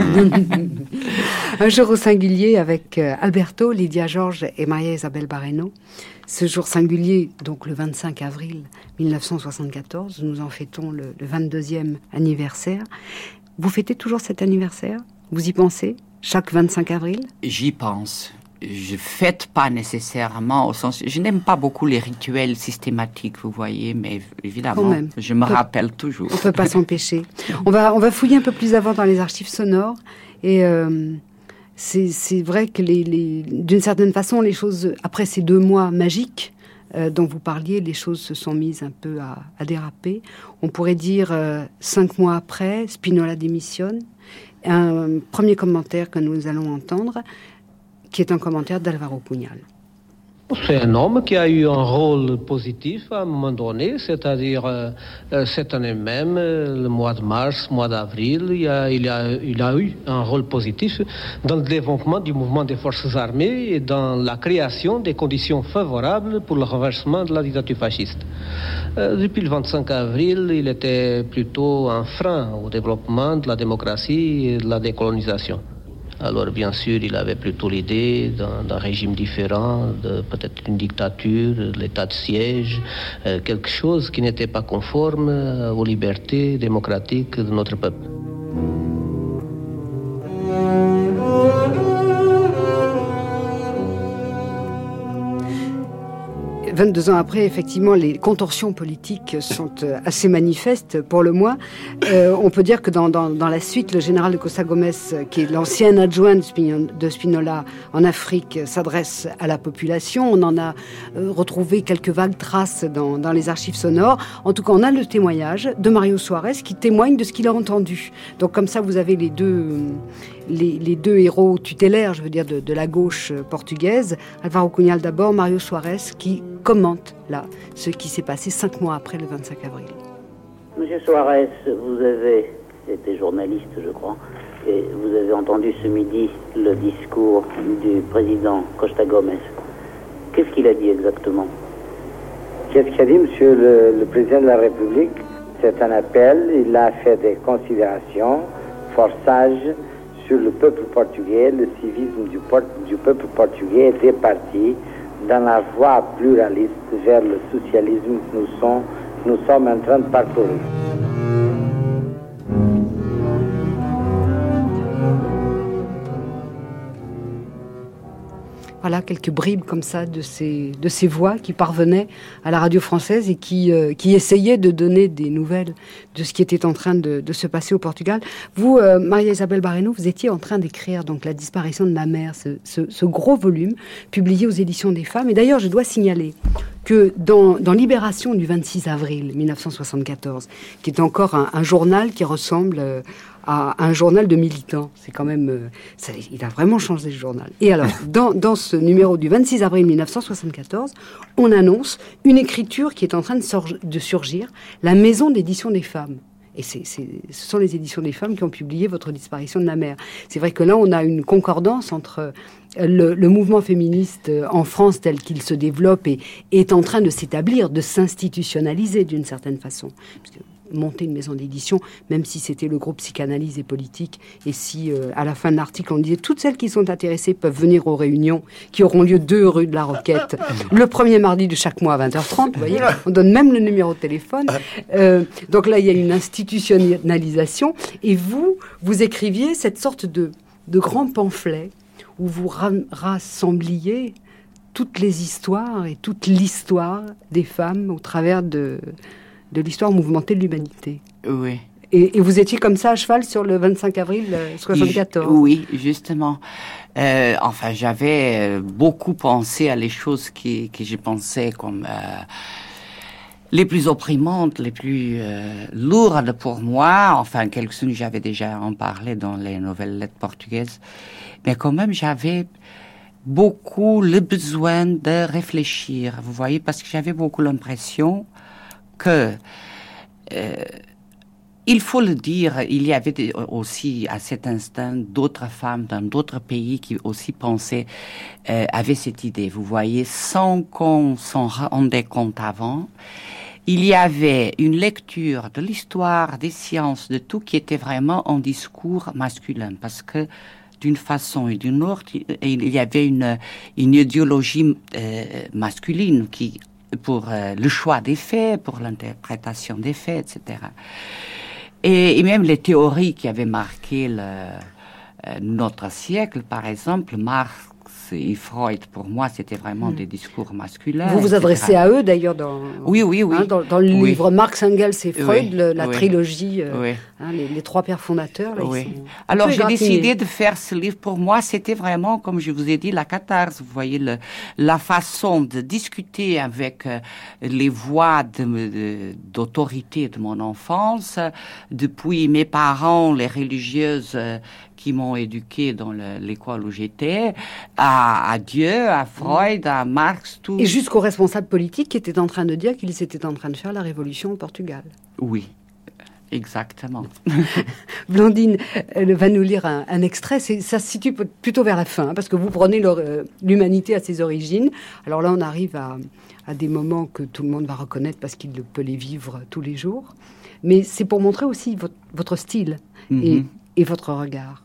Un jour au singulier avec Alberto, Lydia Georges et Maria Isabel Barreno. Ce jour singulier, donc le vingt-cinq avril mille neuf cent soixante-quatorze, nous en fêtons le, le vingt-deuxième anniversaire. Vous fêtez toujours cet anniversaire? Vous y pensez, chaque vingt-cinq avril? J'y pense. Je fête pas nécessairement au sens... Je n'aime pas beaucoup les rituels systématiques, vous voyez, mais évidemment, je me peut, rappelle toujours. On peut pas s'empêcher. On va, on va fouiller un peu plus avant dans les archives sonores. Et euh, c'est, c'est vrai que les, les, d'une certaine façon, les choses, après ces deux mois magiques euh, dont vous parliez, les choses se sont mises un peu à, à déraper. On pourrait dire, euh, cinq mois après, Spinola démissionne. Un premier commentaire que nous allons entendre, qui est un commentaire d'Alvaro Pugnal. C'est un homme qui a eu un rôle positif à un moment donné, c'est-à-dire euh, cette année même, le mois de mars, mois d'avril, il a, il, a, il a eu un rôle positif dans le développement du mouvement des forces armées et dans la création des conditions favorables pour le renversement de la dictature fasciste. Euh, depuis le vingt-cinq avril, il était plutôt un frein au développement de la démocratie et de la décolonisation. Alors, bien sûr, il avait plutôt l'idée d'un, d'un régime différent, de peut-être une dictature, l'état de siège, euh, quelque chose qui n'était pas conforme aux libertés démocratiques de notre peuple. vingt-deux ans après, effectivement, les contorsions politiques sont assez manifestes, pour le moins. Euh, on peut dire que dans, dans, dans la suite, le général de Costa Gomes, qui est l'ancien adjoint de Spinola en Afrique, s'adresse à la population. On en a euh, retrouvé quelques vagues traces dans, dans les archives sonores. En tout cas, on a le témoignage de Mario Soares qui témoigne de ce qu'il a entendu. Donc comme ça, vous avez les deux... Les, les deux héros tutélaires, je veux dire, de, de la gauche portugaise. Alvaro Pugnal d'abord, Mario Soares, qui commente là ce qui s'est passé cinq mois après le vingt-cinq avril. Monsieur Soares, vous avez été journaliste, je crois, et vous avez entendu ce midi le discours du président Costa Gomes. Qu'est-ce qu'il a dit exactement? Qu'est-ce qu'il a dit, monsieur le, le président de la République? C'est un appel, il a fait des considérations fort sages sur le peuple portugais. Le civisme du, port, du peuple portugais était parti dans la voie pluraliste vers le socialisme que nous sommes, nous sommes en train de parcourir. Voilà, quelques bribes comme ça de ces, de ces voix qui parvenaient à la radio française et qui, euh, qui essayaient de donner des nouvelles de ce qui était en train de, de se passer au Portugal. Vous, euh, Maria Isabel Barreno, vous étiez en train d'écrire donc La disparition de ma mère, ce, ce, ce gros volume publié aux éditions des Femmes. Et d'ailleurs, je dois signaler que dans, dans Libération du vingt-six avril mille neuf cent soixante-quatorze, qui est encore un, un journal qui ressemble euh, à un journal de militants, c'est quand même, euh, ça, il a vraiment changé le journal. Et alors, dans, dans ce numéro du vingt-six avril mille neuf cent soixante-quatorze, on annonce une écriture qui est en train de, sor- de surgir, la Maison d'édition des femmes. Et c'est, c'est, ce sont les éditions des femmes qui ont publié Votre disparition de la mer. C'est vrai que là, on a une concordance entre le, le mouvement féministe en France tel qu'il se développe et est en train de s'établir, de s'institutionnaliser d'une certaine façon. Parce que monter une maison d'édition, même si c'était le groupe Psychanalyse et Politique, et si euh, à la fin de l'article on disait toutes celles qui sont intéressées peuvent venir aux réunions qui auront lieu deux rue de la Roquette le premier mardi de chaque mois à vingt heures trente, vous voyez, on donne même le numéro de téléphone. Euh, donc là il y a une institutionnalisation, et vous, vous écriviez cette sorte de, de grand pamphlet où vous ram- rassembliez toutes les histoires et toute l'histoire des femmes au travers de de l'histoire mouvementée de l'humanité. Oui. Et, et vous étiez comme ça à cheval sur le vingt-cinq avril soixante-quatorze. Oui, justement. Euh, enfin, j'avais beaucoup pensé à les choses qui, que je pensais comme euh, les plus opprimantes, les plus euh, lourdes pour moi. Enfin, quelques-unes, j'avais déjà en parlé dans les nouvelles lettres portugaises. Mais quand même, j'avais beaucoup le besoin de réfléchir, vous voyez, parce que j'avais beaucoup l'impression que, euh, il faut le dire, il y avait aussi à cet instant d'autres femmes dans d'autres pays qui aussi pensaient, euh, avaient cette idée, vous voyez, sans qu'on s'en rendait compte avant. Il y avait une lecture de l'histoire, des sciences, de tout qui était vraiment un discours masculin, parce que d'une façon et d'une autre, il y avait une, une idéologie euh, masculine qui pour euh, le choix des faits, pour l'interprétation des faits, et cetera. Et, et même les théories qui avaient marqué le, euh, notre siècle, par exemple, Marx et Freud, pour moi, c'était vraiment mmh. des discours masculins. Vous vous adressez à eux, d'ailleurs, dans, oui, oui, oui. Hein, dans, dans le oui. livre Marx, Engels et Freud, oui. le, la oui. trilogie, euh, oui. hein, les, les trois pères fondateurs. Là, oui. ils sont Alors, j'ai décidé de faire ce livre. Pour moi, c'était vraiment, comme je vous ai dit, la catharse. Vous voyez, le, la façon de discuter avec euh, les voix de, de, d'autorité de mon enfance, depuis mes parents, les religieuses euh, qui m'ont éduqué dans le, l'école où j'étais, à, à Dieu, à Freud, à Marx, tout. Et jusqu'aux responsables politiques qui étaient en train de dire qu'ils étaient en train de faire la révolution au Portugal. Oui, exactement. Blandine euh, va nous lire un, un extrait. C'est, ça se situe plutôt vers la fin, hein, parce que vous prenez leur, euh, l'humanité à ses origines. Alors là, on arrive à, à des moments que tout le monde va reconnaître parce qu'il peut les vivre tous les jours. Mais c'est pour montrer aussi votre, votre style mm-hmm. et, et votre regard.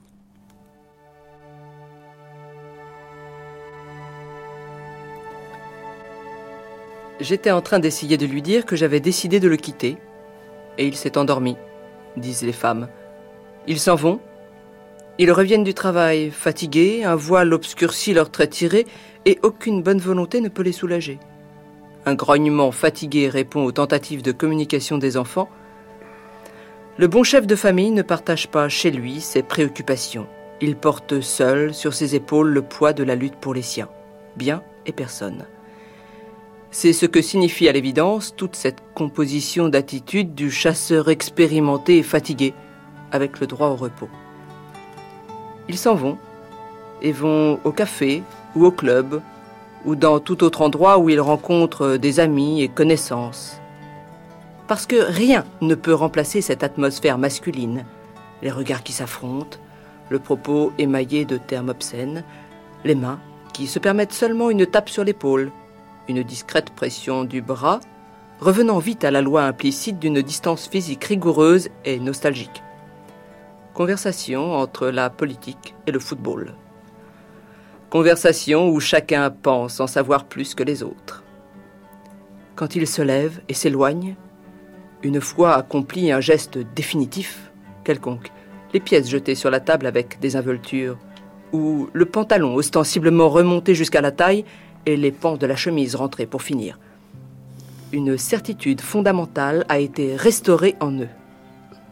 J'étais en train d'essayer de lui dire que j'avais décidé de le quitter, et il s'est endormi, disent les femmes. Ils s'en vont, ils reviennent du travail fatigués, un voile obscurcit leurs traits tirés, et aucune bonne volonté ne peut les soulager. Un grognement fatigué répond aux tentatives de communication des enfants. Le bon chef de famille ne partage pas chez lui ses préoccupations. Il porte seul sur ses épaules le poids de la lutte pour les siens, biens et personnes. C'est ce que signifie à l'évidence toute cette composition d'attitude du chasseur expérimenté et fatigué, avec le droit au repos. Ils s'en vont, et vont au café ou au club, ou dans tout autre endroit où ils rencontrent des amis et connaissances. Parce que rien ne peut remplacer cette atmosphère masculine, les regards qui s'affrontent, le propos émaillé de termes obscènes, les mains qui se permettent seulement une tape sur l'épaule, une discrète pression du bras, revenant vite à la loi implicite d'une distance physique rigoureuse et nostalgique. Conversation entre la politique et le football. Conversation où chacun pense en savoir plus que les autres. Quand il se lève et s'éloigne, une fois accompli un geste définitif, quelconque, les pièces jetées sur la table avec désinvolture, ou le pantalon ostensiblement remonté jusqu'à la taille et les pans de la chemise rentrés pour finir. Une certitude fondamentale a été restaurée en eux. Laquelle ?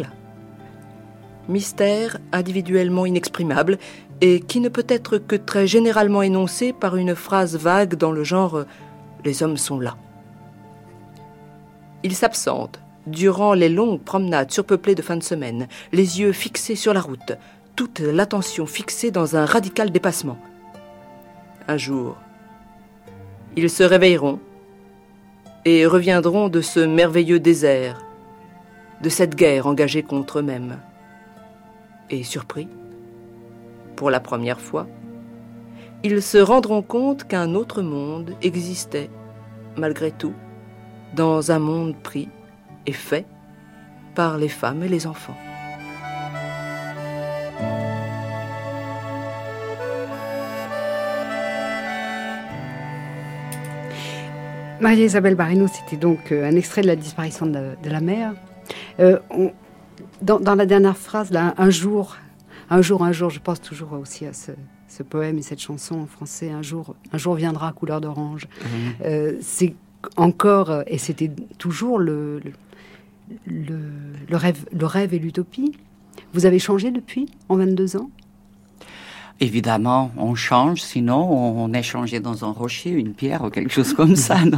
Mystère individuellement inexprimable et qui ne peut être que très généralement énoncé par une phrase vague dans le genre « Les hommes sont là. Ils s'absentent durant les longues promenades surpeuplées de fin de semaine, les yeux fixés sur la route, toute l'attention fixée dans un radical dépassement. Un jour, ils se réveilleront et reviendront de ce merveilleux désert, de cette guerre engagée contre eux-mêmes. Et surpris, pour la première fois, ils se rendront compte qu'un autre monde existait, malgré tout, dans un monde pris et fait par les femmes et les enfants. Maria-Isabelle Barreno, c'était donc un extrait de La disparition de la, de la mère. Euh, on, dans, dans la dernière phrase, là, un jour, un jour, un jour, je pense toujours aussi à ce, ce poème et cette chanson en français, un jour, un jour viendra couleur d'orange. Mmh. Euh, c'est encore, et c'était toujours le, le, le, le, rêve, le rêve et l'utopie. Vous avez changé depuis, en vingt-deux ans ? Évidemment, on change, sinon on est changé dans un rocher, une pierre ou quelque chose comme ça, non ?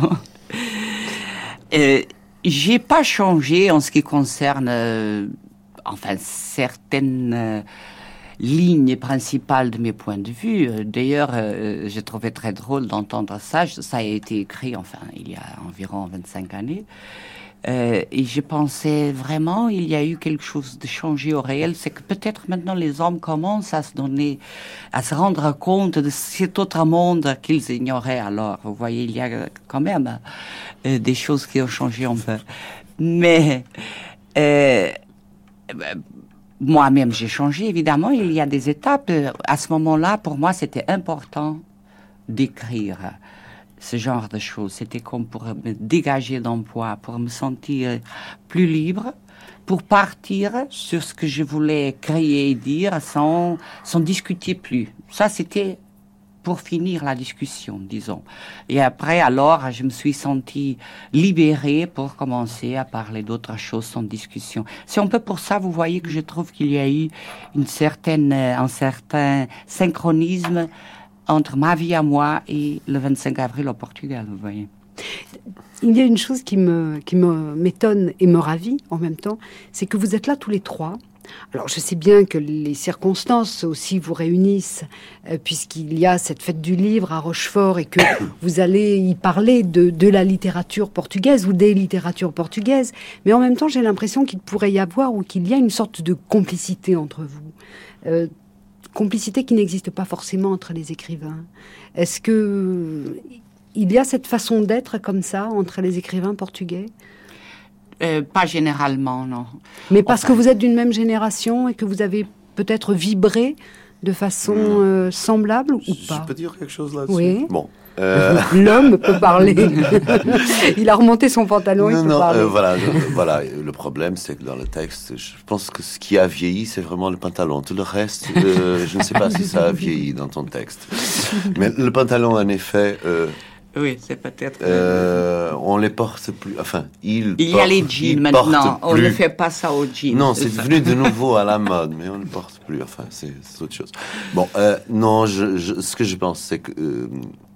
euh, J'ai pas changé en ce qui concerne, euh, enfin, certaines euh, lignes principales de mes points de vue. D'ailleurs, euh, j'ai trouvé très drôle d'entendre ça. Ça a été écrit, enfin, il y a environ vingt-cinq années. Euh, et je pensais vraiment, il y a eu quelque chose de changé au réel, c'est que peut-être maintenant les hommes commencent à se donner, à se rendre compte de cet autre monde qu'ils ignoraient alors. Vous voyez, il y a quand même euh, des choses qui ont changé un peu. Mais euh, moi-même, j'ai changé, évidemment, il y a des étapes. À ce moment-là, pour moi, c'était important d'écrire ce genre de choses. C'était comme pour me dégager d'un poids, pour me sentir plus libre, pour partir sur ce que je voulais créer et dire sans, sans discuter plus. Ça, c'était pour finir la discussion, disons. Et après, alors, je me suis sentie libérée pour commencer à parler d'autres choses sans discussion. C'est un peu pour ça, vous voyez, que je trouve qu'il y a eu une certaine, un certain synchronisme entre ma vie à moi et le vingt-cinq avril au Portugal, vous voyez. Il y a une chose qui me, qui me, m'étonne et me ravit en même temps, c'est que vous êtes là tous les trois. Alors, je sais bien que les circonstances aussi vous réunissent, euh, puisqu'il y a cette fête du livre à Rochefort et que vous allez y parler de, de la littérature portugaise ou des littératures portugaises. Mais en même temps, j'ai l'impression qu'il pourrait y avoir ou qu'il y a une sorte de complicité entre vous. Euh, complicité qui n'existe pas forcément entre les écrivains. Est-ce que il y a cette façon d'être comme ça entre les écrivains portugais ? euh, Pas généralement, non. Mais parce enfin... que vous êtes d'une même génération et que vous avez peut-être vibré de façon euh, semblable ou je pas ? Je peux dire quelque chose là-dessus ? Oui. Bon. Euh... L'homme peut parler. Il a remonté son pantalon, non, il peut non, parler. Euh, voilà, le, voilà, le problème, c'est que dans le texte, je pense que ce qui a vieilli, c'est vraiment le pantalon. Tout le reste, euh, je ne sais pas si ça a vieilli dans ton texte. Mais le pantalon, en effet... Euh, oui, c'est peut-être... Euh, on les porte plus... Enfin, il Il porte, y a les jeans maintenant. On plus. ne fait pas ça aux jeans. Non, c'est, c'est devenu de nouveau à la mode, mais on ne porte plus. Enfin, c'est, c'est autre chose. Bon, euh, non, je, je, ce que je pense, c'est que... Euh,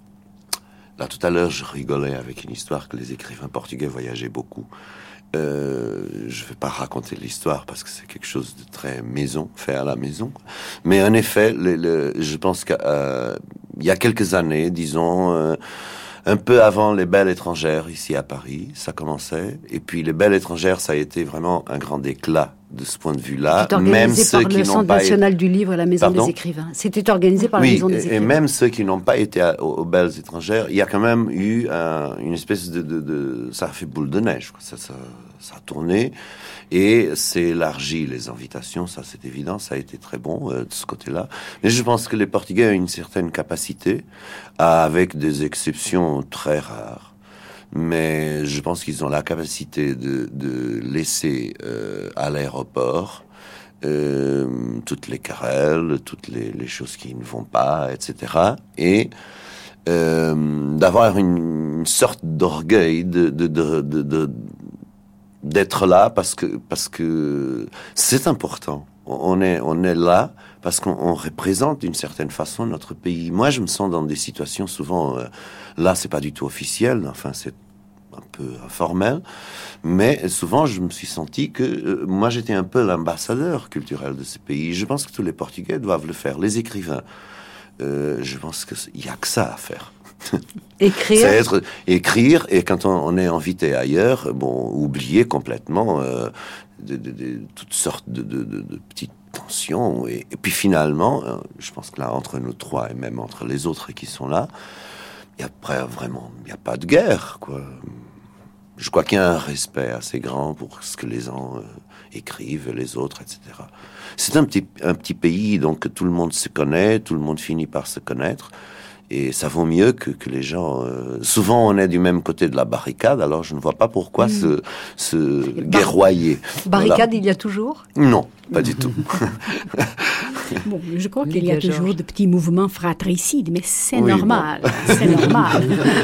là, tout à l'heure, je rigolais avec une histoire que les écrivains portugais voyageaient beaucoup. Euh, je ne vais pas raconter l'histoire parce que c'est quelque chose de très maison, fait à la maison. Mais en effet, le, le, je pense qu'il euh, y a quelques années, disons, euh, un peu avant les Belles étrangères ici à Paris, ça commençait. Et puis les Belles étrangères, ça a été vraiment un grand éclat de ce point de vue-là. C'était organisé même par ceux le qui Centre n'ont pas national été... du livre et la Maison Pardon? des écrivains. C'était organisé par oui, la Maison des et, écrivains. et même ceux qui n'ont pas été à, aux, aux Belles étrangères, il y a quand même eu un, une espèce de, de, de... Ça a fait boule de neige, quoi. Ça, ça, ça a tourné et c'est élargi les invitations, ça c'est évident, ça a été très bon euh, de ce côté-là. Mais je pense que les Portugais ont une certaine capacité, à, avec des exceptions très rares, mais je pense qu'ils ont la capacité de, de laisser euh, à l'aéroport euh, toutes les querelles, toutes les, les choses qui ne vont pas, et cetera. Et euh, d'avoir une, une sorte d'orgueil de, de, de, de, de, d'être là parce que, parce que c'est important. On est, on est là parce qu'on on représente d'une certaine façon notre pays. Moi, je me sens dans des situations souvent... Euh, là, c'est pas du tout officiel, enfin, c'est un peu informel, mais souvent, je me suis senti que euh, moi, j'étais un peu l'ambassadeur culturel de ce pays. Je pense que tous les Portugais doivent le faire, les écrivains. Euh, je pense qu'il y a que ça à faire. Écrire. C'est être, écrire, et quand on, on est invité ailleurs, bon, oublier complètement euh, de, de, de, toutes sortes de, de, de, de petites tensions. Et, et puis finalement, euh, je pense que là, entre nous trois et même entre les autres qui sont là, il y a après vraiment, il n'y a pas de guerre, quoi. Je crois qu'il y a un respect assez grand pour ce que les gens euh, écrivent, les autres, et cetera. C'est un petit, un petit pays, donc tout le monde se connaît, tout le monde finit par se connaître. Et ça vaut mieux que, que les gens... Euh, souvent, on est du même côté de la barricade, alors je ne vois pas pourquoi mmh. se, se Bar- guerroyer. Barricade, voilà. Il y a toujours ? Non, pas du tout. Bon, je crois qu'il y a toujours de petits mouvements fratricides, mais c'est oui, normal. Bon. C'est normal.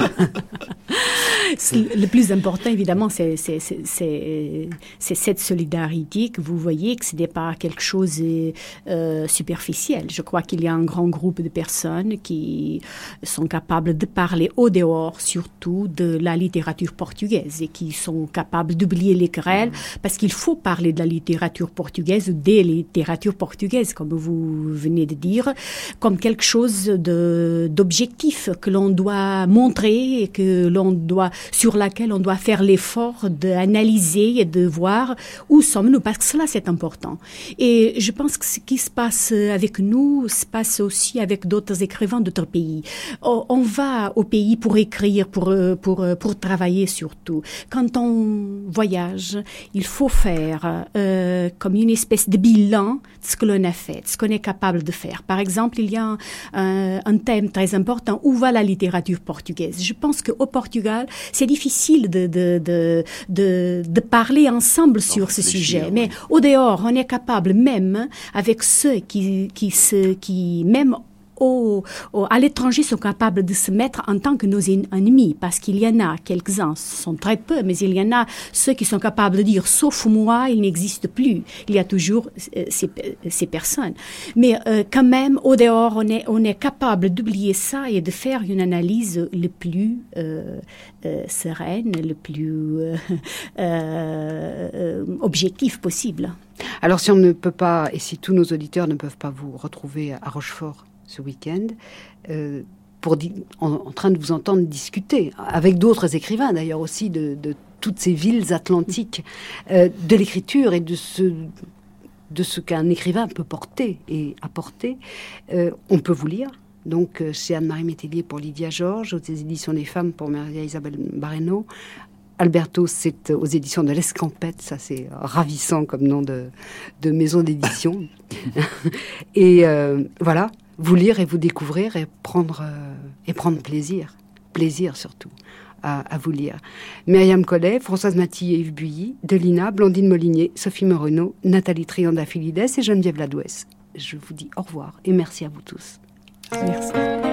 Le plus important, évidemment, c'est, c'est, c'est, c'est, c'est cette solidarité que vous voyez, que ce n'est pas quelque chose de euh, superficiel. Je crois qu'il y a un grand groupe de personnes qui sont capables de parler au dehors, surtout de la littérature portugaise, et qui sont capables d'oublier les querelles, parce qu'il faut parler de la littérature portugaise, des littératures portugaises, comme vous venez de dire, comme quelque chose de, d'objectif que l'on doit montrer et que l'on doit, sur laquelle on doit faire l'effort d'analyser et de voir où sommes-nous, parce que cela c'est important. Et je pense que ce qui se passe avec nous se passe aussi avec d'autres écrivains d'autres pays. On va au pays pour écrire, pour, pour, pour travailler surtout. Quand on voyage, il faut faire euh, comme une espèce de bilan de ce que l'on a fait, de ce qu'on est capable de faire. Par exemple, il y a un, un, un thème très important, où va la littérature portugaise? Je pense qu'au Portugal, c'est difficile de, de, de, de, de parler ensemble sur ce sujet. Mais au dehors, on est capable, même avec ceux qui, qui, se, qui même Au, au, à l'étranger sont capables de se mettre en tant que nos ennemis, parce qu'il y en a quelques-uns, ce sont très peu, mais il y en a ceux qui sont capables de dire, sauf moi, il n'existe plus. Il y a toujours euh, ces, ces personnes. Mais euh, quand même, au dehors, on est, on est capable d'oublier ça et de faire une analyse le plus euh, euh, sereine, le plus euh, euh, objectif possible. Alors, si on ne peut pas, et si tous nos auditeurs ne peuvent pas vous retrouver à Rochefort ce week-end, euh, pour di- en, en train de vous entendre discuter, avec d'autres écrivains d'ailleurs aussi, de, de toutes ces villes atlantiques, euh, de l'écriture et de ce, de ce qu'un écrivain peut porter et apporter, euh, on peut vous lire. Donc, euh, chez Anne-Marie Métellier pour Lydia Georges, aux éditions des Femmes pour Maria Isabelle Barreno. Alberto, c'est aux éditions de l'Escampette, ça c'est ravissant comme nom de, de maison d'édition. Et euh, voilà, vous lire et vous découvrir et prendre, euh, et prendre plaisir, plaisir surtout, à, à vous lire. Myriam Collet, Françoise Mathis et Yves Builly, Delina, Blandine Molinier, Sophie Moreau, Nathalie Trianda-Filides et Geneviève Ladouès. Je vous dis au revoir et merci à vous tous. Merci.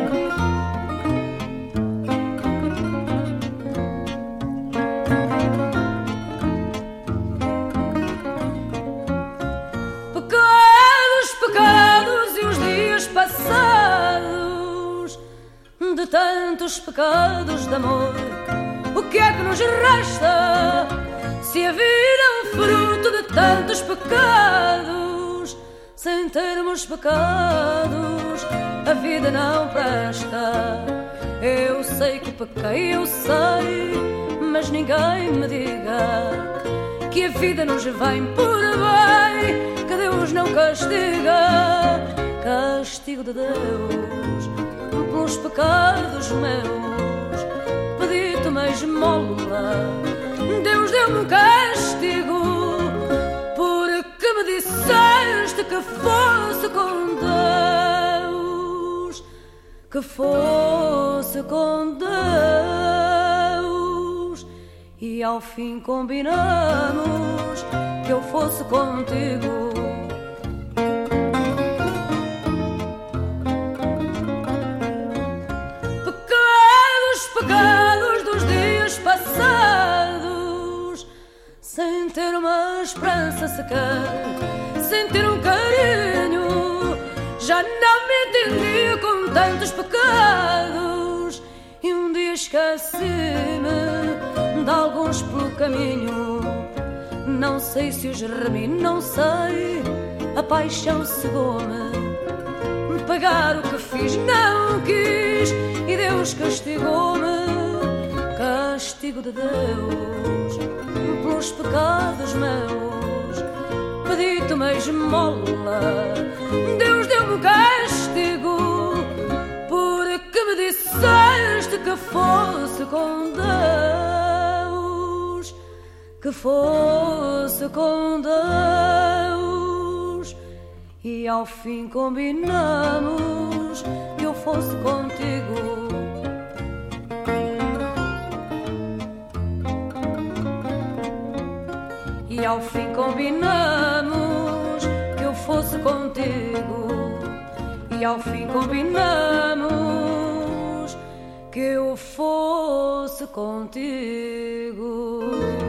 De tantos pecados de amor, o que é que nos resta? Se a vida é um fruto de tantos pecados, sem termos pecados, a vida não presta. Eu sei que pequei, eu sei, mas ninguém me diga que a vida nos vem por bem, que Deus não castiga. Castigo de Deus pelos pecados meus, pedi-te uma esmola, Deus deu-me um castigo, porque me disseste que fosse com Deus, que fosse com Deus, e ao fim combinamos que eu fosse contigo. Pecados dos dias passados, sem ter uma esperança sequer, sentir um carinho. Já não me entendia com tantos pecados. E um dia esqueci-me de alguns pelo caminho. Não sei se os remi, não sei. A paixão cegou-me. Pagar o que fiz não quis. E Deus castigou-me. Castigo de Deus pelos pecados meus. Pedi-te uma esmola, Deus deu-me um castigo, porque me disseste que fosse com Deus, que fosse com Deus. E ao fim combinamos que eu fosse contigo. E ao fim combinamos que eu fosse contigo. E ao fim combinamos que eu fosse contigo.